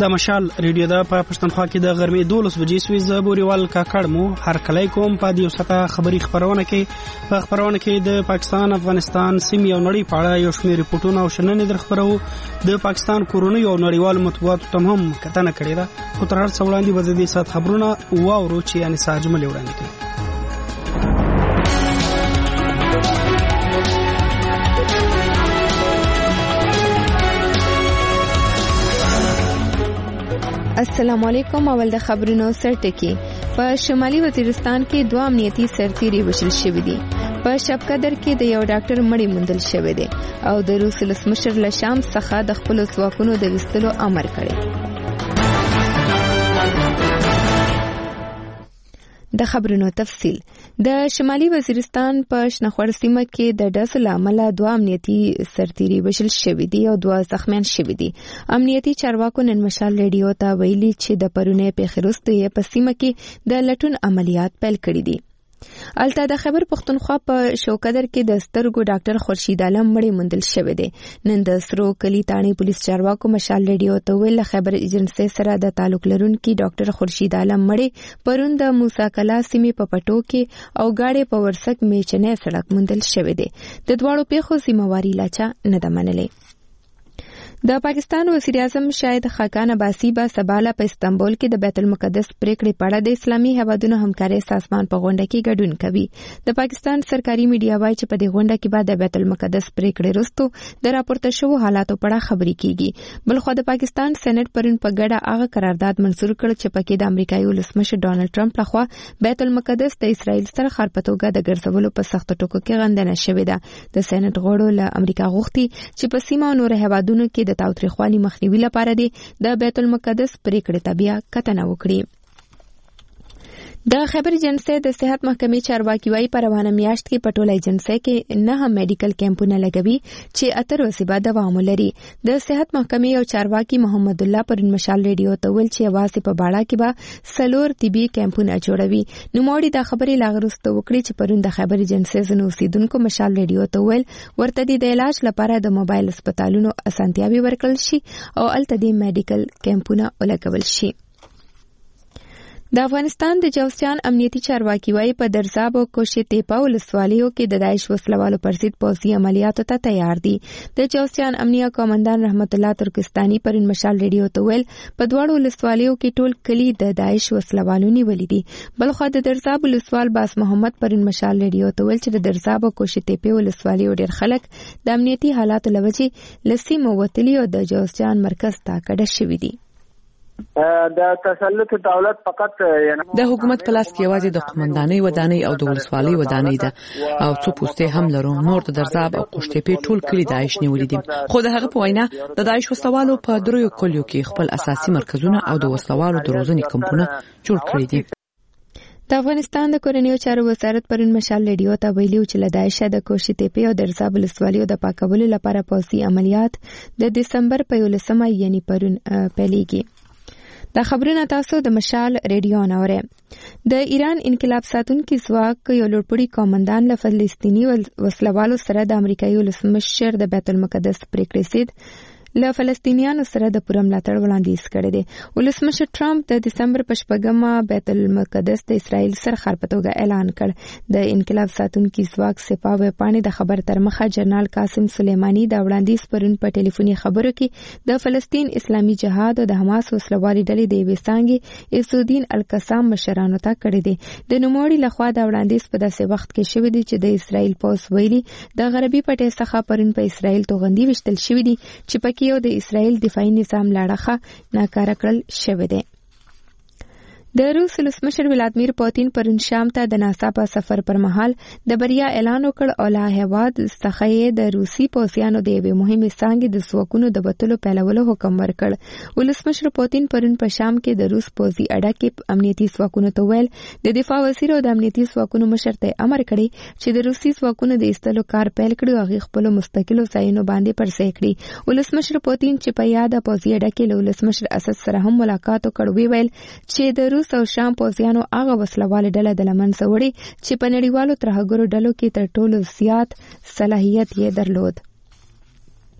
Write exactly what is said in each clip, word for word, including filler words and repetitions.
د مشال ریډیو دا په پښتونخوا کې د غرمې دولس بجې سوي زه بوريوال کاکړ مو هر کلی کوم په دې وسته خبري خبرونه کې په خبرونه کې د پاکستان افغانستان سیمې او نړۍ په اړه یو شمېر ریپورتونه او شننې در خبرو د پاکستان کورونی او نړیوال مطبوعاتو ته هم کتنه کړې ده خو تر هر څه وړاندې به د دې سات خبرونه واورو چې یعنی ساجمل وړاندې کوي. السلام علیکم. اول د خبرونو سرټکی. په شمالي وزیرستان کې دوه امنیتي سرتیري وژل شوي دي. په شبقدر کې د یو ډاکټر مړی موندل شوی دی او د روس ولسمشر له شام څخه د خپلو ځواکونو د ویستلو امر کړی. د خبرونو تفصیل. د شمالي وزیرستان په شنخور سیمه کې د ډزو له امله دوه امنیتي سرتیري وژل شوي دي او دوه زخمیان شوي دي. امنیتي چارواکو نن مشال ریډیو ته ویلي چې د پرونی پیښې وروسته یې په سیمه کې د لټون عملیات پیل کړي دي. الته د خیبر پختونخوا په شوکدر کې د سترګو ډاکټر خورشید عالم مړی موندل شوی دی. نن د سرو کلی تاڼي پولیس چارواکو مشال ریډیو ته ویل خیبر ایجنسی سره د تعلق لرونکي ډاکټر خورشید عالم مړی پرون د موسی کلا سیمې په پټو کې او گاډي په ورسک میچنې سړک موندل شوی دی. د دواړو پیښو ذمہواری لا چا نه ده منلې. د پاکستان وزیر اعظم شاهد خاقان عباسي به سباله په استنبول کې د بیت المقدس پریکړې په اړه د اسلامي هیوادونو همکارۍ سازمان په غونډه کې ګډون کوي. د پاکستان سرکاري میډیا وایي چې په دې غونډه کې به د بیت المقدس پریکړې وروسته د راپورته شوو حالاتو په اړه خبرې کیږي. بلخو د پاکستان سېنات پرون په ګډه هغه قرارداد منسور کړ چې پکې د امریکایي ولسمشر ډانلډ ټرمپ لخوا بیت المقدس د اسرائیل سره خار په توګه د ګرځولو په سخت ټکو کې غندنه شوې ده. د سېنات غړو له امریکا غوښتي چې په سیمه او نور هیوادونو کې د تاوتریخوالي مخنیوي لپاره دی د بیت المقدس پریکړې ته بیا کتنه وکړي. د خیبر ایجنسی د صحت محکمې چارواکي وايي په روانه میاشت کې په ټوله ایجنسی کې نه هم میډیکل کیمپونه لګوي چې اتر وسیبه دوام لري. د صحت محکمې او چارواکي محمد الله پرون مشال ریډیو ته ویل چې یوازې په باړه کې به سلور طبي کیمپونه جوړوي. نوموړي دا خبرې لا وروسته وکړي چې پرون د خیبر ایجنسی ځینو اوسیدونکو مشال ریډیو ته ویل ورته د علاج لپاره د موبایل هسپتالونو اسانتیاوې ورکړل شي او هلته د میډیکل کیمپونه ولګول شي. د افغانستان د جوسیان امنیتي چارواکي وايي په درزاب او کوشي تیپا ولسوالیو کې د داعش وسلوالو پر ضد پوځي عملیاتو ته تیار دي. د جوسیان امنیه قومندان رحمت الله ترکستاني پرون مشال ریډیو ته ویل په دواړو ولسوالیو کې ټول کلی د داعش وسلوالو نیولې دي. بلخو د درزاب ولسوال باس محمد پرون مشال ریډیو ته ویل چې د درزاب او کوشي تیپا ولسوالیو ډېر خلک د امنیتي حالاتو لوجې لسیمو وتلي او د جوسیان مرکز ته کډه شوي دي. د تسلط دولت فقط د حکومت په لاس کې یوازې د قومندانۍ ودانۍ او د ولسوالۍ ودانۍ ده او څو پوستې هم لرو. نور د درزاب او قشتېپې ټول کلی داعش نیولې دي. خو د هغه په وینا د داعش وسلوالو په دریو کلیو کې خپل اساسي مرکزونه او د وسلوالو د روزنې کمپونه جوړ کړي دي. د افغانستان د کورنیو چارو وزارت پرون مشال ریډیو ته ویلي چې له داعش د کوشي تیپې او درزاب ولسوالیو د پاکولو لپاره پوځي عملیات د دسمبر په یولسمه یعنی پرون پیلېږي. دا خبرونه تاسو د مشال ریډیو نوري. د ایران انقلاب ساتونکي ځواک یو لوړپوړي قومندان له فلسطیني وسلوالو سره د امریکایي ولسمشر د بیت المقدس پریکړې سید له فلسطینیانو سره د پوره ملاتړ وړاندیز کړی دی. ولسمشر ټرمپ د دسمبر په شپږمه بیت المقدس د اسرائیل سره خار په توګه اعلان کړ. د انقلاب ساتونکي ځواک سپاه ویبپاڼې د خبر تر مخه جنرال قاسم سلیمانی د وړاندیز پرون په ټلیفوني خبرو کې د فلسطین اسلامي جهاد او د حماس وسلوالي ډلې د یوې څانګې عزالدین القسام مشرانو ته کړی دی. د نوموړي لخوا د وړاندیز په داسې وخت کې شوی دی چې د اسرائیل پوځ ویلي د غربي پټې څخه پرون په اسرائیل توغندي وشتل شوی دی چې پکې یو د اسرائیل دفاعي نظام لاړه ناکاره کړل شوی دی. د روس ولسمشر ولادیمیر پوتین پرون شام ته د ناڅاپه سفر پر مهال د بریا اعلان وکړ او له هیواد څخه یې د روسي پوځیانو د یوې مهمې څانګې د ځواکونو د وتلو پیلولو حکم ورکړ. ولسمشر پوتین پرون په شام کې د روس پوځي اډه کې امنیتي ځواکونو ته ویل د دفاع وزیر او د امنیتي ځواکونو مشر ته امر کړی چې د روسي ځواکونو د ایستلو کار پیل کړي او هغه خپل مستقلو ځایونو باندې پرځای کړي. ولسمشر پوتین چې په یاد پوځي اډه کې له ولسمشر اسد سره هم ملاقات وکړ ویل چې د روس او شام پوځیانو هغه وسلواله ډله د لمنځه وړي چې په نړیوالو ترهګرو ډلو کې تر ټولو زیات صلاحیت یې درلود.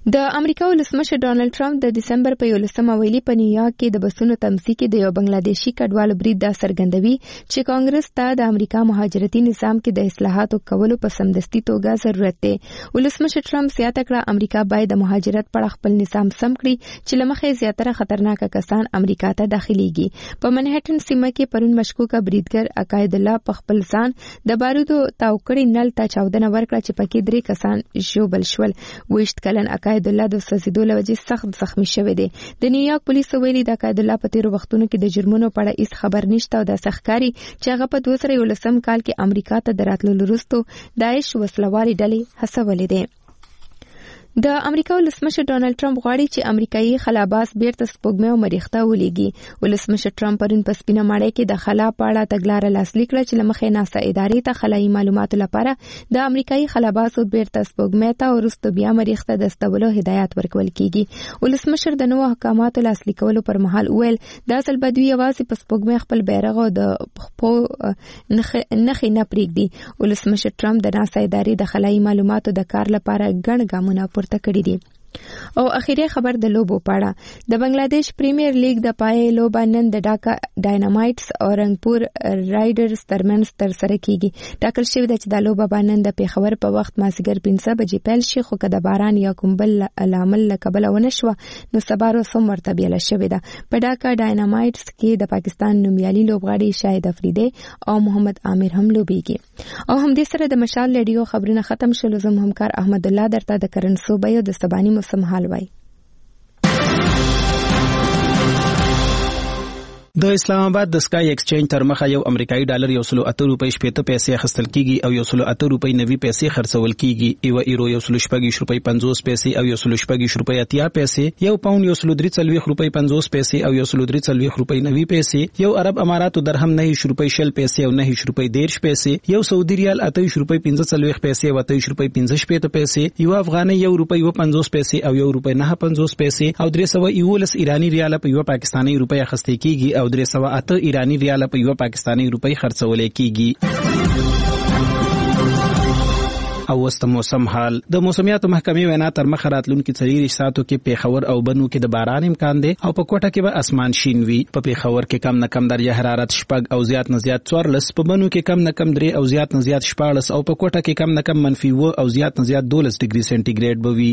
د امریکا ولسمشر ډانلډ ټرمپ د دسمبر په یولسمه ویلي په نیویارک کې د بسونو تمځي کې د یو بنگلاديشي کډوالو برید دا څرګندوي چې کانګرس ته د امریکا مهاجرتي نظام کې د اصلاحاتو کولو په سمدستي توګه ضرورت دی. ولسمشر ټرمپ زیاته کړه امریکا باید د مهاجرت په اړه خپل نظام سم کړي چې لمخې زیاتره خطرناک کسان امریکا ته داخليږي. په منهټن سیمه کې پرون مشکوکه بریدګر عقاید الله په خپل ځان د بارودو تاوکړی نل ته چاودنه ورکړه چې پکې درې کسان ژوبل شول. ویشت کلن عقاید الله د سوځیدو لوجې سخت زخمی شوی دی. د نیویارک پولیسو ویلي د عقاید الله په تیرو وختونو کې د جرمونو په اړه هیڅ خبر نشته او د سخکاری چې هغه په دوه زره یولسم کال کې امریکا ته دراتلو وروسته داعش وسلوالي ډلې هڅولې دي. د امریکا ولسمشر ډانلډ ټرمپ غواړي چې امریکایي خلاباز بیرته سپوږمۍ او مریخ ته ولېږي. ولسمشر ټرمپ پرون په سپینه ماڼۍ کې د خلا په اړه تګلاره لاسلیک کړه چې لمخې ناسا ادارې ته خلایي معلوماتو لپاره د امریکایي خلابازو بیرته سپوږمۍ ته او وروسته بیا مریخ ته د استولو هدایت ورکول کیږي. ولسمشر د نوو احکاماتو لاسلیکولو پر مهال ویل دا ځل به دوی یوازې په سپوږمۍ خپل بیرغ او د خپو نښې نه پرېږدي. ولسمشر ټرمپ د ناسا ادارې د خلایي معلوماتو د کار لپاره ګڼ ګامونه تکړی دي. او اخیری خبر د لوبو پاړه. د بنگلاديش پریمیر لیګ د پای لوبه نن د ډاکا ډاینامایټس او رنگپور رایډرز ترمنځ تر سره کیږي. ټاکل شوی دی چې د لوبه باندې د پیښور په وخت مازیګر پنځه بجې پیل شي، خو که د باران یا کوم بل عامل له کبله ونه شوه نو سبا ورځ هم ورته بیله شوې ده. په ډاکا ډاینامایټس کې د پاکستان نومیالي لوبغاړي شاهد افریدي او محمد عامر هم لوبېږي. او همدې سره د مشال ریډیو خبرونه ختم شول. زم همکار احمد الله درته د کرنسو بیو د سباني موسم حال وای. د اسلام آباد د سکای ایکسچینج تر مخه یو امریکایي ډالر یو سل اته روپۍ شپېته پیسې اخیستل کیږي او یو سل اته روپۍ نوي پیسې خرڅول کیږي. یو ایرو یو سل شپږ روپۍ پنځوس پیسې او یو سل شپږ روپۍ اتیا پیسې. یو پاوند یو سل درې څلوېښت روپۍ پنځوس پیسې او یو سل درې څلوېښت روپۍ نوي پیسې. یو عرب اماراتو درهم نه روپۍ شل پیسې او نه روپۍ دېرش پیسې. یو سعودي ریال اته روپۍ پنځه څلوېښت پیسې او اته روپۍ پنځه شپېته پیسې. یو افغاني یو روپۍ و پنځوس پیسې او یو روپۍ نه پنځوس پیسې او درې سوه یولس ایرانی ریال په یو پاکستاني روپۍ اخیستل کیږي او درې سوه اته ایرانی ریال په یو پاکستاني روپۍ خرڅول کیږي. او وست موسم حال. د موسمیاتو محکمې وینا تر مخه راتلونکي څلور ساعتو کې پیښور او بنو کې د باران امکان دی او په کوټه کې به اسمان شین وي. په پیښور کې کم نه کم درجه حرارت شپږ او زیات نه زیات څوارلس، په بنو کې کم نه کم درې او زیات نه زیات شپاړس او په کوټه کې کم نه کم منفي اووه او زیات نه زیات دولس ډیګري سنټیګریډ به وي.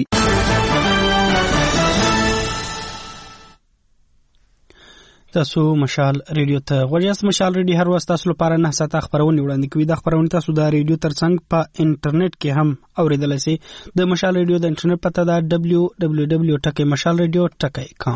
تاسو مشال ریډیو ته غوړیاست. مشال ریډیو هر وخت تاسو لپاره نه ساته خبرونه وړاندې کوي. د خبرونه تاسو د ریډیو ترڅنګ په انټرنیټ کې هم اوریدلای شئ. د مشال ریډیو د انټرنیټ پته دا دبلیو دبلیو دبلیو ډاٹ مشال ریډیو ډاٹ کام.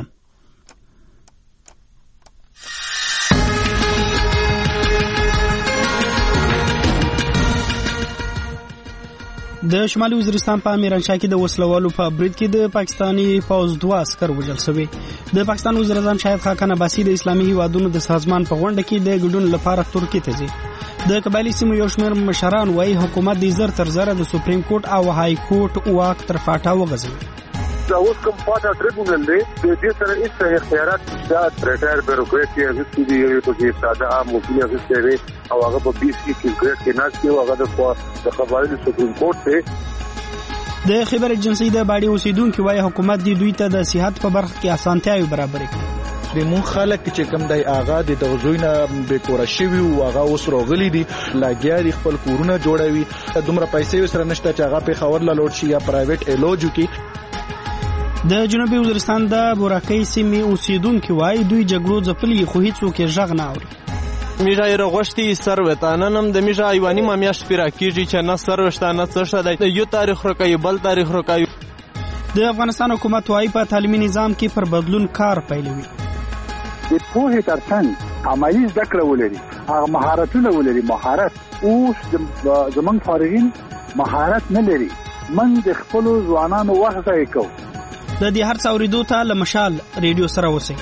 د شمالي وزیرستان په میرانشاه کې د وسلوالو په برید کې د پاکستانی پوځ دوه عسكر وژل شوي. د پاکستان وزیر اعظم شاهد خاقان عباسي د اسلامي هیوادونو د سازمان په غونډه کې د ګډون لپاره ترکیه ته ځي. د قبایلی سیمو یو شمېر مشران وايي حکومت د زر تر زره د سپریم کورټ او های کورټ واک تر فاټا وغځوي. دا اوس کوم پاټا ټریبونل دی د دې سره هیڅ اختیارات دا ریټایر بیوروکراسي هغه د یو په ساده عام مسؤلیت اخیستي او هغه په بیس کې ګریډ کې ناس کې هغه د قبایلی سپریم کورټ ته د خبر ایجنسی د باډي اوسیدونکو وايي حکومت د دوی ته د صحت په برخه کې اسانتیاوي برابر کړي. د مون خلک چې کوم دی آغا د دغزوینه به کور شوی او هغه اوس راغلي دي لاګیا دي خپل کورونه جوړوي. دومره پیسې سره نشته چې هغه په خبر لا لوټ شي یا پرایویټ علاج وکړي. د جنوبي وزیرستان د بوراکۍ سیمې اوسیدونکو وايي دوی جګړو ځپلي خو هیڅوک یې غږ نه اوري. میژه یې غوښتي سروتاننم د میژه ایوانی ما میاشت پیرا کیږي چې نه سروشتانه څه شته د یو تاریخ رکای بل تاریخ رکای. د افغانستان حکومت وايي په تعلیمي نظام کې پر بدلون کار پیلوي. د پوهې ترڅنګ عملي زده کړه ولري، هغه مهارتونه ولري. مهارت اوس زمونږ فارغین مهارت نه لري. من د خپل ځوانانو وخت ضایع کوو. د دې هر څه اوریدو ته له مشال ریډیو سره اوسئ.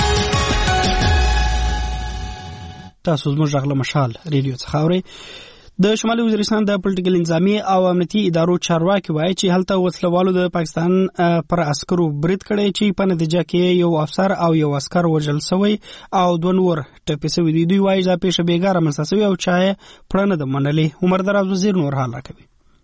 تاسو زموږ غږ له مشال ریډیو څخه اورئ. د شمالي وزیرستان د پولیټیکل انتظامی او امنیتي ادارو چارواکي وایي چې هلته وسلوالو د پاکستان پر عسکرو برید کړی چې په نتیجه کې یو افسر او یو عسکر وژل شوی او دوه نور ټپي شوي دي. دوی وایي دا پیښه بېګاره رامنځته شوې او چا یې پړه نه ده منلې. عمر دراز وزیر نور حال راکوي.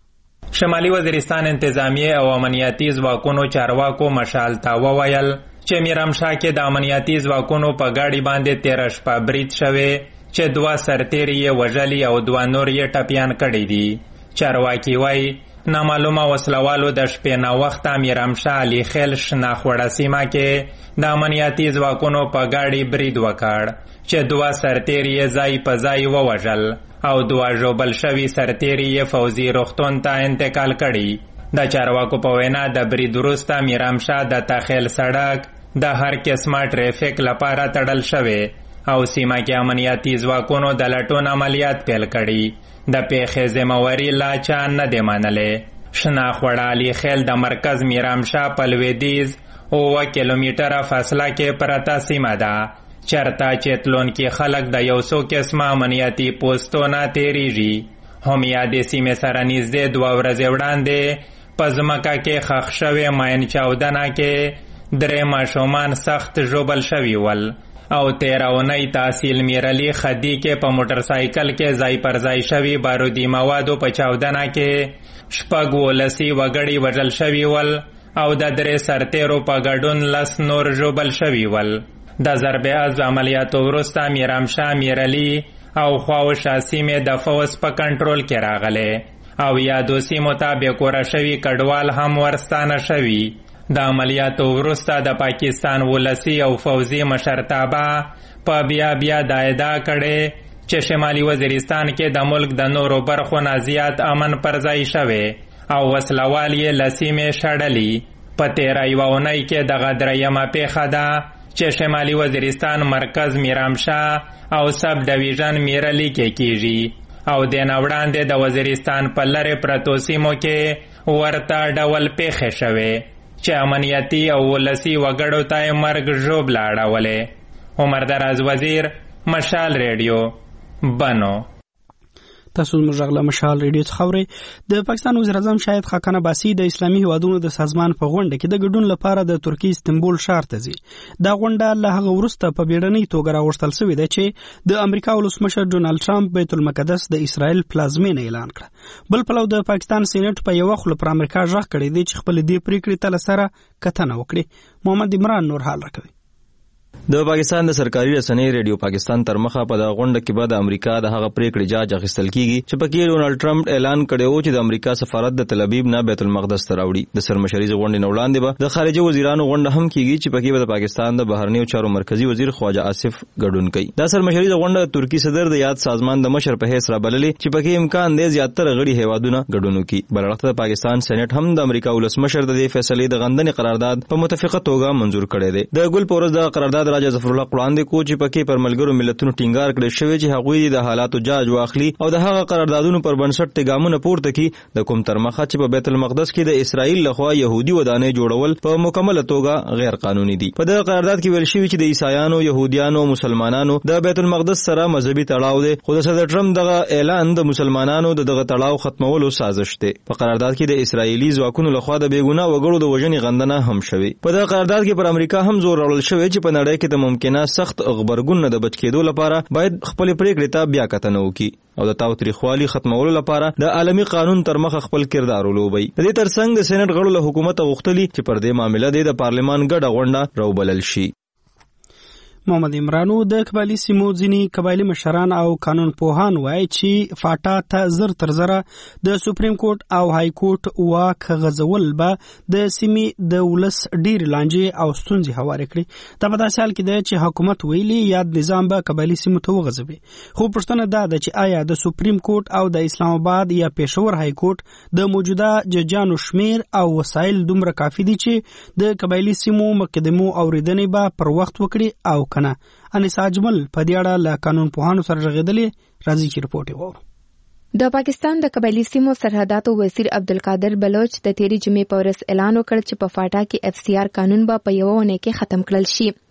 شمالي وزیرستان انتظامی او امنیتي ځواکونو چارواکو مشال ته وویل چې میرامشاه کې د امنیتي ځواکونو په ګاډي باندې تېره شپه برید شوی چې دوه سرتیري یې وژلي او دوه نور یې ټپیان کړي دي. چارواکي وایي نامعلومه وسلوالو د شپې ناوخته میرامشاه علي خیل شناخوړه سیمه کې د امنیتي ځواکونو په ګاډي برید وکړ چې دوه سرتیري یې ځای په ځای ووژل او دوه ژوبل شوي سرتیري یې فوزي روغتون ته انتقال کړي. د چارواکو په وینا د برید وروسته میرامشاه د تخیل سړک د هر قسمه ټریفیک لپاره تړل شوی او سیمه کې امنیتي ځواکونو د لټون عملیات پیل کړي. د پیښې ذمہواري لا چا نه دی منلې. شناخوړه علي خیل د مرکز میرامشاه په لویدیځ اووه کیلومتره فاصله کې پرته سیمه ده چېرته چې تلونکي خلک د یو څو قسمه امنیتي پوستو نه تېرېږي. هم یادې سیمې سره نږدې دوه ورځې وړاندې په ځمکه کې ښخ شوې ماین چاودنه کې درې ماشومان سخت ژوبل شوي ول او تیره اونۍ تحصیل میرعلي خدي کې په موټر سایکل کې ځای پر ځای شوي بارودي موادو په چاودنه کې شپږ ولسي وګړي وژل شوي ول او د درې سرتیرو په ګډون لس نور ژوبل شوي ول. د ضرب عضو عملیاتو وروسته میرامشاه میرعلي او خواوشا سیمې د فوز په کنټرول کې راغلې او یادو سیمو ته بېکوره شوي کډوال هم ورستانه شوي. د عملیاتو وروسته د پاکستان ولسی او فوزي مشرتابه په بیا بیا دا ادعا کړې چې شمالي وزیرستان کې د ملک د نورو برخو نه زیات امن پر ځای شوی او وسلوال یې له سیمې شړلي. په تېره یوه اونۍ کې دغه درېیمه پیښه ده چې شمالي وزیرستان مرکز میرامشاه او سب ډویژن میرعلي کې کیږي او د نه وړاندې د وزیرستان په لرې پرتو سیمو کې ورته ډول پیښې شوې چې امنیتي او ولسی وګړو ته مرګ ژوبله اړولې. عمر دراز وزیر مشال ریډیو بنو. تاسو موږ غلا مشال ریډیو څخه اورئ. د پاکستان وزیر اعظم شاهد خاقان عباسي د اسلامي هیوادونو د سازمان په غونډه کې د ګډون لپاره د ترکیې استنبول ښار ته ځي. دا غونډه له هغه وروسته په بیړنۍ توګه راوړل شوې ده چې د امریکا ولسمشر ډونالد ټرمپ بیت المقدس د اسرائیل پلازمینه اعلان کړه. بل پلو د پاکستان سېنات په یو خل پر امریکا ژغ کړی دی چې خپل دې پریکړې ته لسره کتنه وکړي. محمد عمران نور حال راکوي. د پاکستان د سرکاري رسنۍ ریډیو پاکستان تر مخه په د غونډه کې به د امریکا د هغه پریکړې جاج اخیستل کیږي چې پکې ډونالد ټرمپ اعلان کړی و چې د امریکا سفارت د تل ابیب نه بیت المقدس ته راوړي. د سرمشري غونډې نه وړاندې به د خارجه وزیرانو غونډه هم کیږي چې پکې به د پاکستان د بهرنیو چارو مرکزی وزیر خواجه آصف ګډون کوي. دا سرمشري غونډه ترکی صدر د یاد سازمان د مشر په حیث رابللې چې پکې امکان دی زیاتره غړي هیوادونه ګډون وکړي. بل اړخ د پاکستان سېنات هم د امریکا ولسمشر د دې فیصلې د غندنې قرارداد په متفقه توګه منزور کړی دی. د ګل پورز د قرارداد راجا ظفر الله قرآن کو چې پکې پر ملګرو ملتونو ټینګار کړی شوی چې هغوی د حالاتو جاج واخلي او د هغه قراردادونو پر بنسټ ګامونه پورته کړي د کوم تر مخه چې په بیت المقدس کې د اسرائیل لخوا يهودي ودانۍ جوړول په مکمله توګه غیر قانوني دي. په دغه قرارداد کې ویل شوی چې د عیسایانو، يهوديانو او مسلمانانو د بیت المقدس سره مذهبي تړاو دی، خو د صدر ټرمپ دغه اعلان د مسلمانانو د دغه تړاو ختمولو سازش دی. په قرارداد کې د اسرائیلي ځواکونو لخوا د بیګناه وګړو د وژنې غندنه هم شوی. په دغه قرارداد کې پر امریکا هم زور راوړل شوی چې په نړۍ کې د ممکنه سخت غبرګون نه د بچ کېدو لپاره باید خپل پریکړې ته بیا کتنه وکړي او د تاوتریخوالي ختمولو لپاره د عالمي قانون تر مخه خپل کردار ولوبي. د دې ترڅنګ د سېنات غړو له حکومت غوښتلي چې پر دې معاملې د پارلمان ګډه غونډه راوبلل شي. محمد عمرانو د قبایلی سیمو ځینې قبایلی مشران او قانون پوهان وایي چې فاټا ته زر تر زره د سپریم کورټ او های کورټ واک غځول به د سیمې د ولس ډېرې لانجې او ستونزې هوارې کړي. دا په داسې حال کې ده چې حکومت ویلي یاد نظام به قبایلی سیمو ته وغځوي. خو پوښتنه دا ده چې آیا د سپریم کورټ او د اسلام آباد یا پېښور های کورټ د موجوده ججانو شمیر او وسایل دومره کافي دي چې د قبایلی سیمو مقدمو اوریدنې به پر وخت وکړي او کنه. انیسا اجمل په دې اړه له قانون پوهانو سره غږېدلې راځي چې رپورټ یې وورو. د پاکستان د قبایلی سیمو سرحداتو وزیر عبدالقادر بلوچ د تیری جمعې په ورځ اعلان وکړ چې په فاټا کې اف سی آر قانون به په یوه اونۍ کې ختم کړل شي.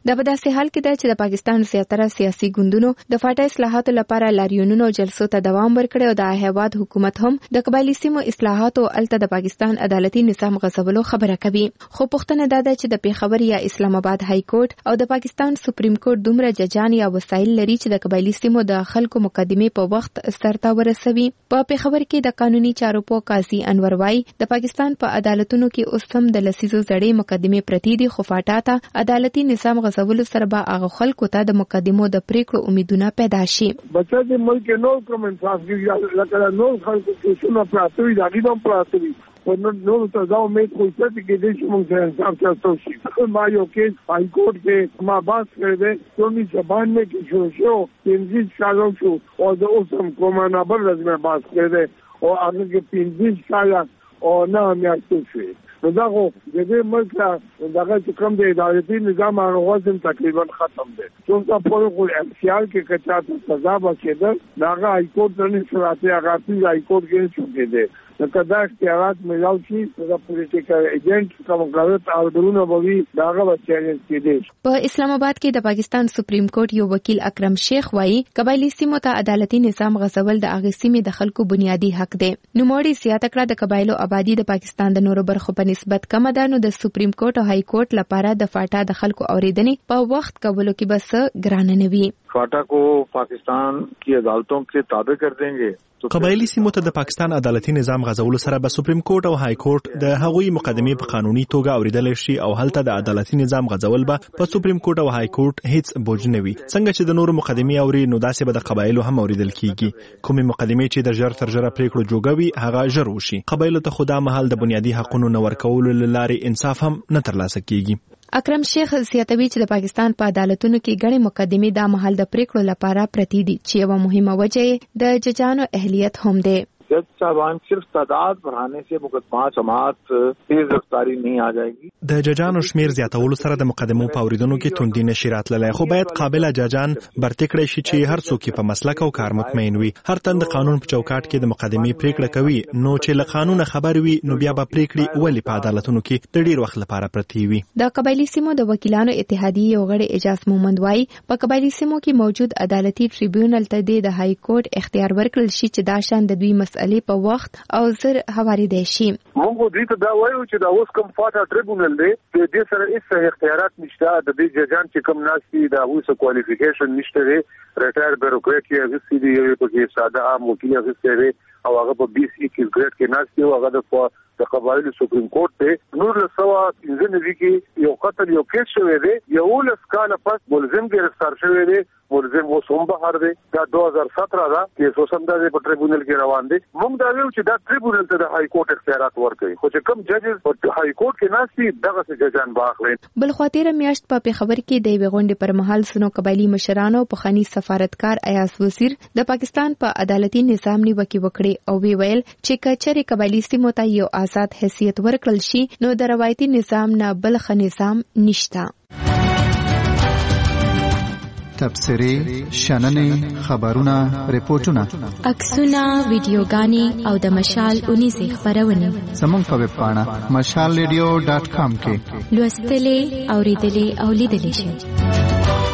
دا په داسې حال کې ده چې د پاکستان زیاتره سیاسي ګوندونو د فاټا اصلاحاتو لپاره لاریونونو او جلسو ته دوام ورکړی او د هیواد حکومت هم د قبایلی سیمو اصلاحاتو الته د پاکستان عدالتي نظام غصبولو خبره کوي. خو پوښتنه دا ده چې د پیښور یا اسلام آباد های کورټ او د پاکستان سپریم کورټ دومره ججان یا وسایل لري چې د قبایلی سیمو د خلکو مقدمه په وخت سرته ورسوي. په پیښور کې د قانوني چارو په قاضي انور وای د پاکستان په عدالتونو کې اوس هم د لسیزو زړې مقدمه پرتی دي، خو فاټا ته عدالتي نظام غصبولو سره به هغه خلکو ته د مقدمو د پریکړو امیدونه پیدا شي. بچا د ملک نو کوم انصاف کې لکه نو خلکو کې څونه پراتوي دا غیدم پراتوي نو نو ته دا امید خو څه کې دې چې موږ سره انصاف چاته شي. ما یو کې های کورټ کې ما باس کړی دی ټولې زبان مې کې شو شو پنځه سالو شو او د اوسم کومه نه بل ورځ مې باس کړی دی او هغه کې پنځه سال او نه مې تاسو نو دا خو د دې ملک دغه چې کوم د عدالتي نظام هغه وزن تقریبا ختم دی. څنګه په خپل اختیار کې کچا ته سزا ورکړل داغه های کورټ نه شراته هغه په های کورټ کې شو کېده نو دا اختیارات ملاو شي د پولیټیکل ایجنټ کوم غلط اوردرونه بوي داغه بچیان کېده. په اسلام آباد کې د پاکستان سپریم کورټ یو وکیل اکرم شیخ وایي قبایلی سیمو ته عدالتي نظام غصبول د هغه سیمې د خلکو بنیادی حق دی. نو موړي زیاته کړه د قبایلو آبادی د پاکستان د نورو برخو په نسبت کم ده، نو د سپریم کورټ او های کورټ لپاره د فاټا د خلکو اوریدنې په وخت کولو کې بس ګرانه نه وي. فاٹا کو پاکستان کی عدالتوں کے تابع کر دیں گے. قبایلی سیمو ته د پاکستان عدالتي نظام غځولو سره به سپریم کورټ او های کورټ د هغوی مقدمه په قانوني توګه اوریدل شي او هلته د عدالتي نظام غځول به په سپریم کورټ او های کورټ هیڅ بوج نه وي. څنګه چې د نورو مقدمه اوري نو داسې به د قبایلو هم اوریدل کیږي. کومې مقدمه چې د ژر تر ژره پریکړو جوړوي هغه ژر وشي. قبایلو ته خدا مهال د بنیادی حقوقو نه ورکولو لارې انصاف هم نه ترلاسه کیږي. اکرم شیخ زیاتوي چې د پاکستان په عدالتونو کې غړي مقدمې د محل د پریکړو لپاره پرتی دي چې یو مهمه وجه د ججانو اهلیت هم ده. जज साहबान सिर्फ तादाद बढ़ाने से मुकदमा समाअत तेज रफ्तारी नहीं आ जाएगी. د ججانو شمیر زیاتولو سره د مقدمو په اوریدونکو کې توندي نشي راتللی، خو باید قابل ججان برتې کړی شي چې هر څوک په مسلک او کار مطمئن وي. هر تن د قانون په چوکاټ کې د مقدمې پریکړه کوي، نو چې له قانونه خبر وي نو بیا به پریکړې ولې په عدالتونو کې د ډیر وخت لپاره پرتی وي. د قبایلی سیمو د وکیلانو اتحادیې یو غړي اجاز مومند وایي په قبایلی سیمو کې موجود عدالتي ټریبیونل ته د های کورټ اختیار ورکړل شي چې دا شان د دوی مسئلې په وخت او زر حواله دي شي. موږ دې ته دا وایو چې دا اوس کوم فاټا ټریبیونل دی چې د سره هیڅ اختیارات نشته، د دې ججان چې کوم ناشتي دا اوس کوالیفیکیشن نشته دی، ریټایر بیوروکرات کې هغه سي دی په کې ساده عام وکیل هغه دی او هغه په بي سي کې ګریډ کې ناشتي او هغه د د قبایلو سپریم کورټ ته نور له سوا پنځه نوي کې یو قتل یو کیس شوی دی، یو لس کاله پس ملزم گرفتار شوی دی، ملزم اوس هم بهر دی. دا دوه هزار ستر دا کیس اوس هم د په ټریبیونل کې روان دی. موږ دا ویو چې دا ټریبیونل ته د های کورټ اختیارات ورکړي، خو چې کوم ججز په های کورټ کې ناشتي دغه څه ججان باخلي. بل خاطر میاشت په پیښور کې د ویغونډې پر مهال سونو قبایلی مشرانو په خاني سفارتکار ایاز وزیر د پاکستان په عدالتي نظام نیوکه وکړي او وی ویل چې کچري قبایلی سیمو ته یو آزاد حیثیت ورکړل شي نو د روایتي نظام نه بل ښه نظام نشته. تبصرې، شننې، خبرونه، ریپورتونه، عکسونه، ویډیوګانې او د مشال اونیزې خبرونه زموږ په ویب پاڼه مشال ریډیو ډاټ کام کې لوستلې، اوریدلې او لیدلې شئ.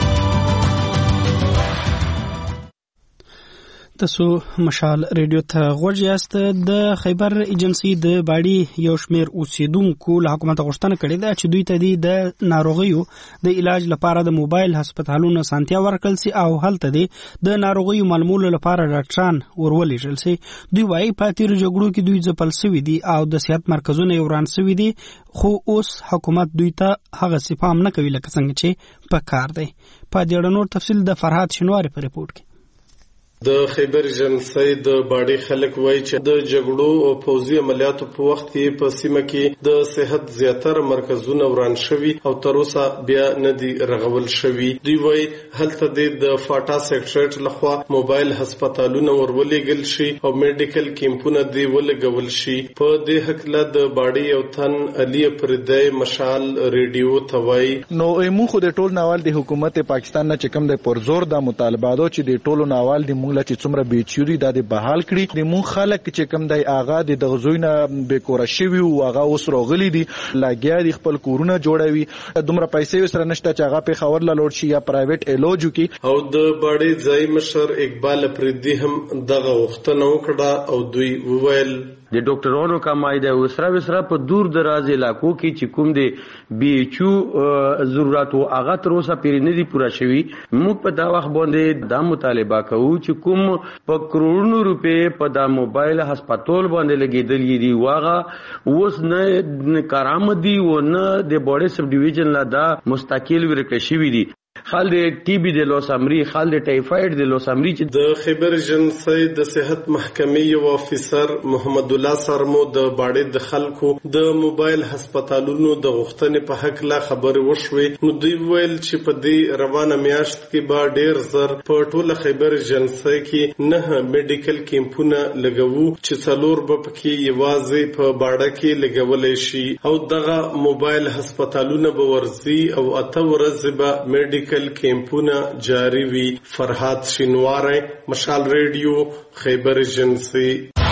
تاسو مشال ریډیو ته غوږ یاست. د خیبر ایجنسی د باډي یو شمیر اوسیدونکو له حکومت غوښتنه کړې ده چې دوی ته د ناروغیو د علاج لپاره د موبایل هسپتالونو سانتیا ورکړل سي او هلته د ناروغیو معلومولو لپاره ډاکټران ورولېږل سي. دوی وايي په تیر جګړو کې دوی ځپل سوي دي او د صحت مرکزونه یې وران سوي دي، خو اوس حکومت دوی ته هغه څه پام نه کوي لکه څنګه چې په کار دی. په دې اړه نور تفصیل د فرهاد شنواری په ریپورت کې. د خیبر ایجنسی د باډي خلک وایي چې د جګړو او پوځي عملیاتو په وخت کې په سیمه کې د صحت زیاتره مرکزونه وران شوي او تر اوسه بیا نه دي رغول شوي. دوی وایي هلته د فاټا سیکټریټ لخوا موبایل هسپتالونه ورولېږل شي او میډیکل کیمپونه دی ولګول شي. په دې حقله د باډي یو تن علي پردی مشال ریډیو ته وایي نو موږ د ټول ناوال د حکومت پاکستان نه چې کوم د پرزور د مطالباتو چې د ټولو ناوال د مونږ لا چې څومره بیچوري د بحال کړي د مونږ خلک چې کم دی اغا د غزوینه به کور شوی او اغا اوس راغلي دي لاګیا د خپل کورونه جوړوي دومره پیسې سره نشته چې اغا په خبر لا لوړ شي یا پرایویټ الوجو کی او د باړې ځای مشر اقبال پردي هم دغه وختونه وکړه او دوی وویل د ډاکټرانو کمای د وسره وسره په دور دراز علاقو کې چې کوم دی بي ایچ او ضرورت او هغه تر اوسه پرې نه دي پوره شوی موږ په دا وخت باندې دا مطالبه کوو چې کوم په کروڑونو روپے په دا موبایل هسپتال باندې لګیدل دي واغه اوس نه کارآمد دي او نه د بوډه سب ډیویژن لا دا مستقل ورکړی شوی دي خال د ټي بي د لوس امري خال د ټایفاید د لوس امري چې د خیبر جنسي د صحت محکمې یو افیسر محمد الله سرمو د باړې د خلکو د موبایل هسپتالونو د غوښتنې په حق لا خبر وشوي نو دوی ویل چې په دې روانه میاشت کې به ډیر زر په ټوله خیبر جنسي کې نه میډیکل کیمپونه لګوو چې څلور به پکې یوازې په باړه کې لګولې شي او دغه موبایل هسپتالونه به ورزي او اته ورځې به میډیکل کیمپونه جاری وی. فرحات شینواری، مشال ریډیو، خیبر ایجنسی.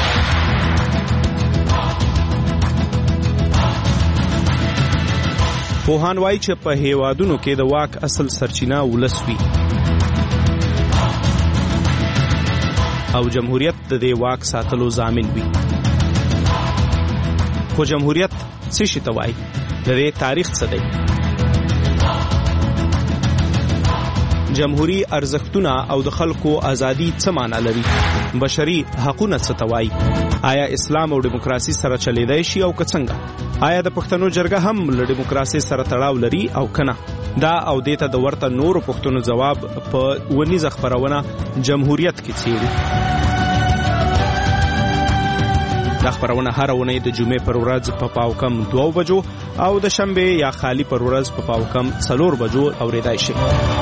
پوهان وایي چې په هیوادونو کې د واک اصل سرچینه ولس وي او جمهوریت د دې واک ساتلو ضامن وي. خو جمهوریت څه شي ته وایي؟ د دې تاریخ څه دی؟ جمهوری ارزښتونه او د خلکو ازادي څه معنی لري؟ بشري حقوقونه څه ته وایي؟ آیا اسلام او دیموکراسي سره چلیدای شي او که څنګه؟ آیا د پښتنو جرګه هم له دیموکراسي سره تړاو لري او کنه؟ دا او دیته د ورته نورو پښتنو جواب په ونیزه خبرونه جمهوریت کې څیړي. دا خبرونه هر ونه د جمعې پر ورځ په پاو کم دوه بجو او د شنبه یا خالی پر ورځ په پاو کم څلور بجو اوریدای شي.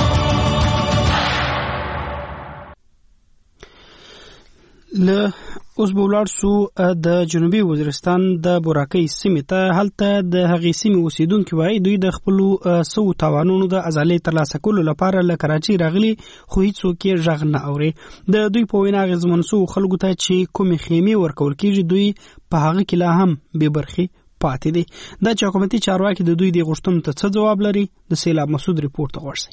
له اوس به ولاړ سو د جنوبي وزیرستان د بوراکۍ سیمې ته. هلته د هغې سیمې اوسیدونکي وایي دوی د خپلو سو تاوانونو د ازالۍ ترلاسه کولو لپاره له کراچۍ راغلي خو هیڅوک یې غږ نه اوري. د دوی په وینا اغېزمن سوو خلکو ته چې کومې خیمې ورکول کېږي دوی په هغه کې لا هم بې برخې پاتې دي. دا چې حکومتي چارواکي د دوی د غوښتنو ته څه ځواب لري د سیلاب مسعود ریپورټ ته غوږ شئ.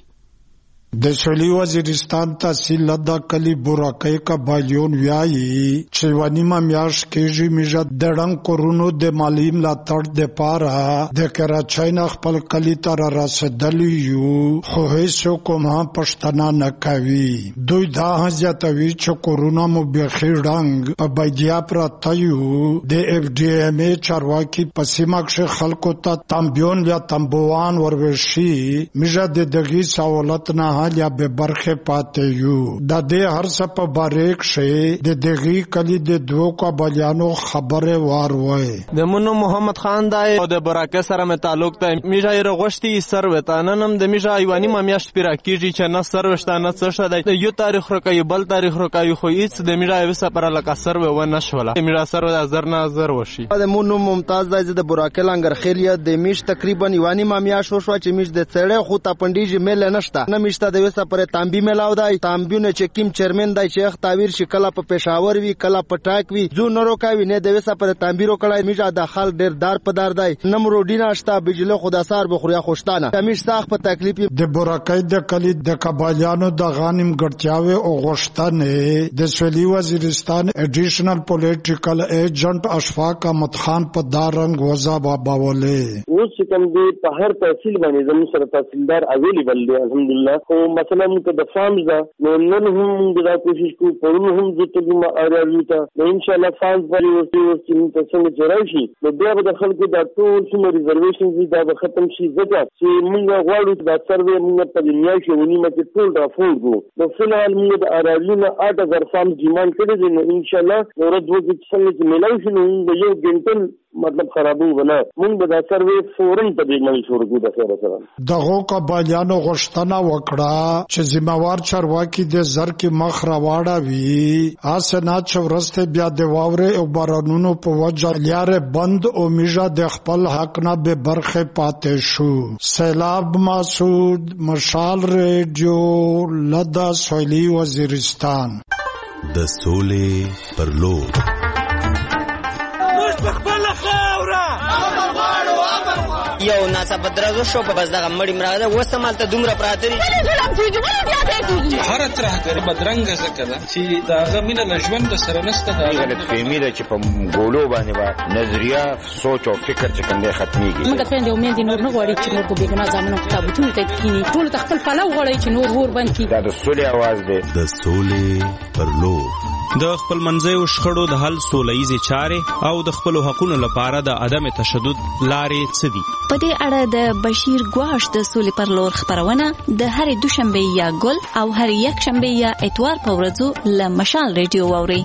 د سویلي وزیرستان تحصیل لدا کلی بوراکۍ قبایلیون ویایي چې یوه نیمه میاشت کېږي موږ د ړنګ کورونو د مالي ملاتړ دپاره د کراچۍ نه خپل کلي ته رارسېدلي یو خو هېڅوک هم پوښتنه نه کوي. دوی دا هم زیاتوي چې کورونه مو بیخي ړنګ په بیدیا پراته یو. د اف ډي ایم ای چارواکي په سیمه کښې خلکو ته تمبیون یا تمبوان ورویشي موږ د دغې سہولت نه یا به برخه پاتې یو. د دې هر څه په باره کې د دغې کلي د دوو قبایلیانو خبره وار وای. د منو محمد خان دی او د براکه سره مې تعلق دی. میژه یې غوښتي سر وتاننم د میژه ایوانی ما میاشت پیرا کیږي چې نه سر وشتانه څه شته دی. یو تاریخ راکې بل تاریخ راکې خو هیڅ د میژه وسه پر لکه سر و نه شوله. میژه سر د زر نه زر وشي. د منو ممتاز دی د براکه لنګر خیلیه د میش تقریبا ایوانی ما میاشت شو چې میش د څړې خو ته پندیږي مل نشته نه میشته د وسه پر تانبی ملاو دی. تانبیونه چې کیم چیرمن دی چې اختاویر شي کله په پېښور وی کله په ټاک وی زو نه روکاوي نه د وسه پر تانبی رو کړای میجا د خال ډیر دار په دار دی نمرو ډینا شتا بجله خدا سار بخوریا خوشتانه کمیش ساخ په تکلیف د بوراکۍ د کلی د قبایلیانو د غانم ګټیاوي او غوښتنې د سویلي وزیرستان اډیشنل پولیټیکل ایجنټ اشفاق احمد خان په دارنګ وزا باباولې. اوس کوم دی په هر تحصیل باندې زموږ سره تحصیلدار اویلیبل دی الحمدلله. خو مثلا موږ د فارمز نو نن هم دا کوشش کوو پرون هم د تلما اړایو ته ان شاء الله فارمز باندې ورته ورته څنګه څنګه راشي نو بیا به د خلکو د ټول څومره ریزرویشن دي دا به ختم شي. ځکه چې موږ غواړو دا سروې موږ په دنیا کې ونیمه کې ټول رافور کو نو فلحال موږ د اړایو نه اټ هزار فارمز ډیماند کړی دي نو ان شاء الله ورځ ورځ څنګه چې ملاوي شي نو یو ګنټل مطلب خرابو بنا موږ به دا سروې فورن په دې باندې شروع کوو. د خیر سره دغه قبایلیانو غوښتنه وکړه چې ذمہوار چارواکي د زر کې مخ راواړه وي اسنه چې ورسته بیا د واورې او بارانونو په وجه لارې بند او میژه د خپل حق نه به برخه پاتې شو. سیلاب مسعود، مشال ریډیو، لدا سویلي وزیرستان. د سولې پر لور. یو ناڅه بدرازو شو په بس دغه مړی مراده وسمال ته دومره پراته دي هر ترهګر بدرنګ زکه ده چې دا غمینه لژوند سره نسته دا غلط فهمي ده چې په ګولو باندې با نظریه سوچ او فکر چې کوم دی ختميږي. موږ ته یو مې دي نور نه غواړي چې نور په بیګنا ځامنو کتابونه ته کینی ټول خپل پلو غواړي چې نور ور باندې دا د سولې आवाज دی. د سولې پر لور. د خپل منځیو شخړو د حل سولهییزې چارې او د خپلو حقوقو لپاره د عدم تشدد لارې څه دي؟ په دې اړه د بشیر ګواش د سولې پر لور خبرونه د هرې دوشنبه یا ګل او هرې یک شنبه یا اتوار په ورځو له مشال ریډیو واورئ.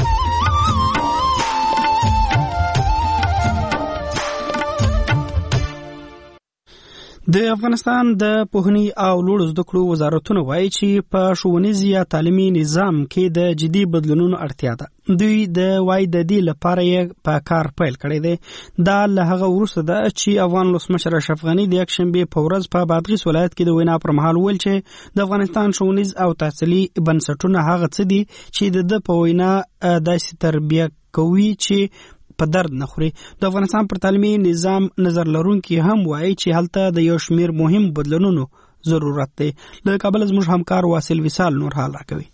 د افغانستان د پوهنې او لوړو زده کړو وزارتونه وایي چې په ښوونیز یا تعلیمي نظام کې د جدي بدلونونو اړتیا ده. دوی د وای د دې لپاره یې په کار پیل کړی دی. دا له هغه وروسته ده چې افغان ولسمشر اشرف غني د یکشنبې په ورځ په بادغیس ولایت کې د وینا پر مهال ویل چې د افغانستان ښوونیز او تحصیلي بنسټونه هغه څه دي چې د په وینا داسې تربیه کوي چې په درد نه خوري. د افغانستان پر تعلیمي نظام نظر لرونکي هم وایي چې هلته د یو شمیر مهم بدلونونو ضرورت دی. له کابل زموږ همکار واصل وصال نور حال راکوي.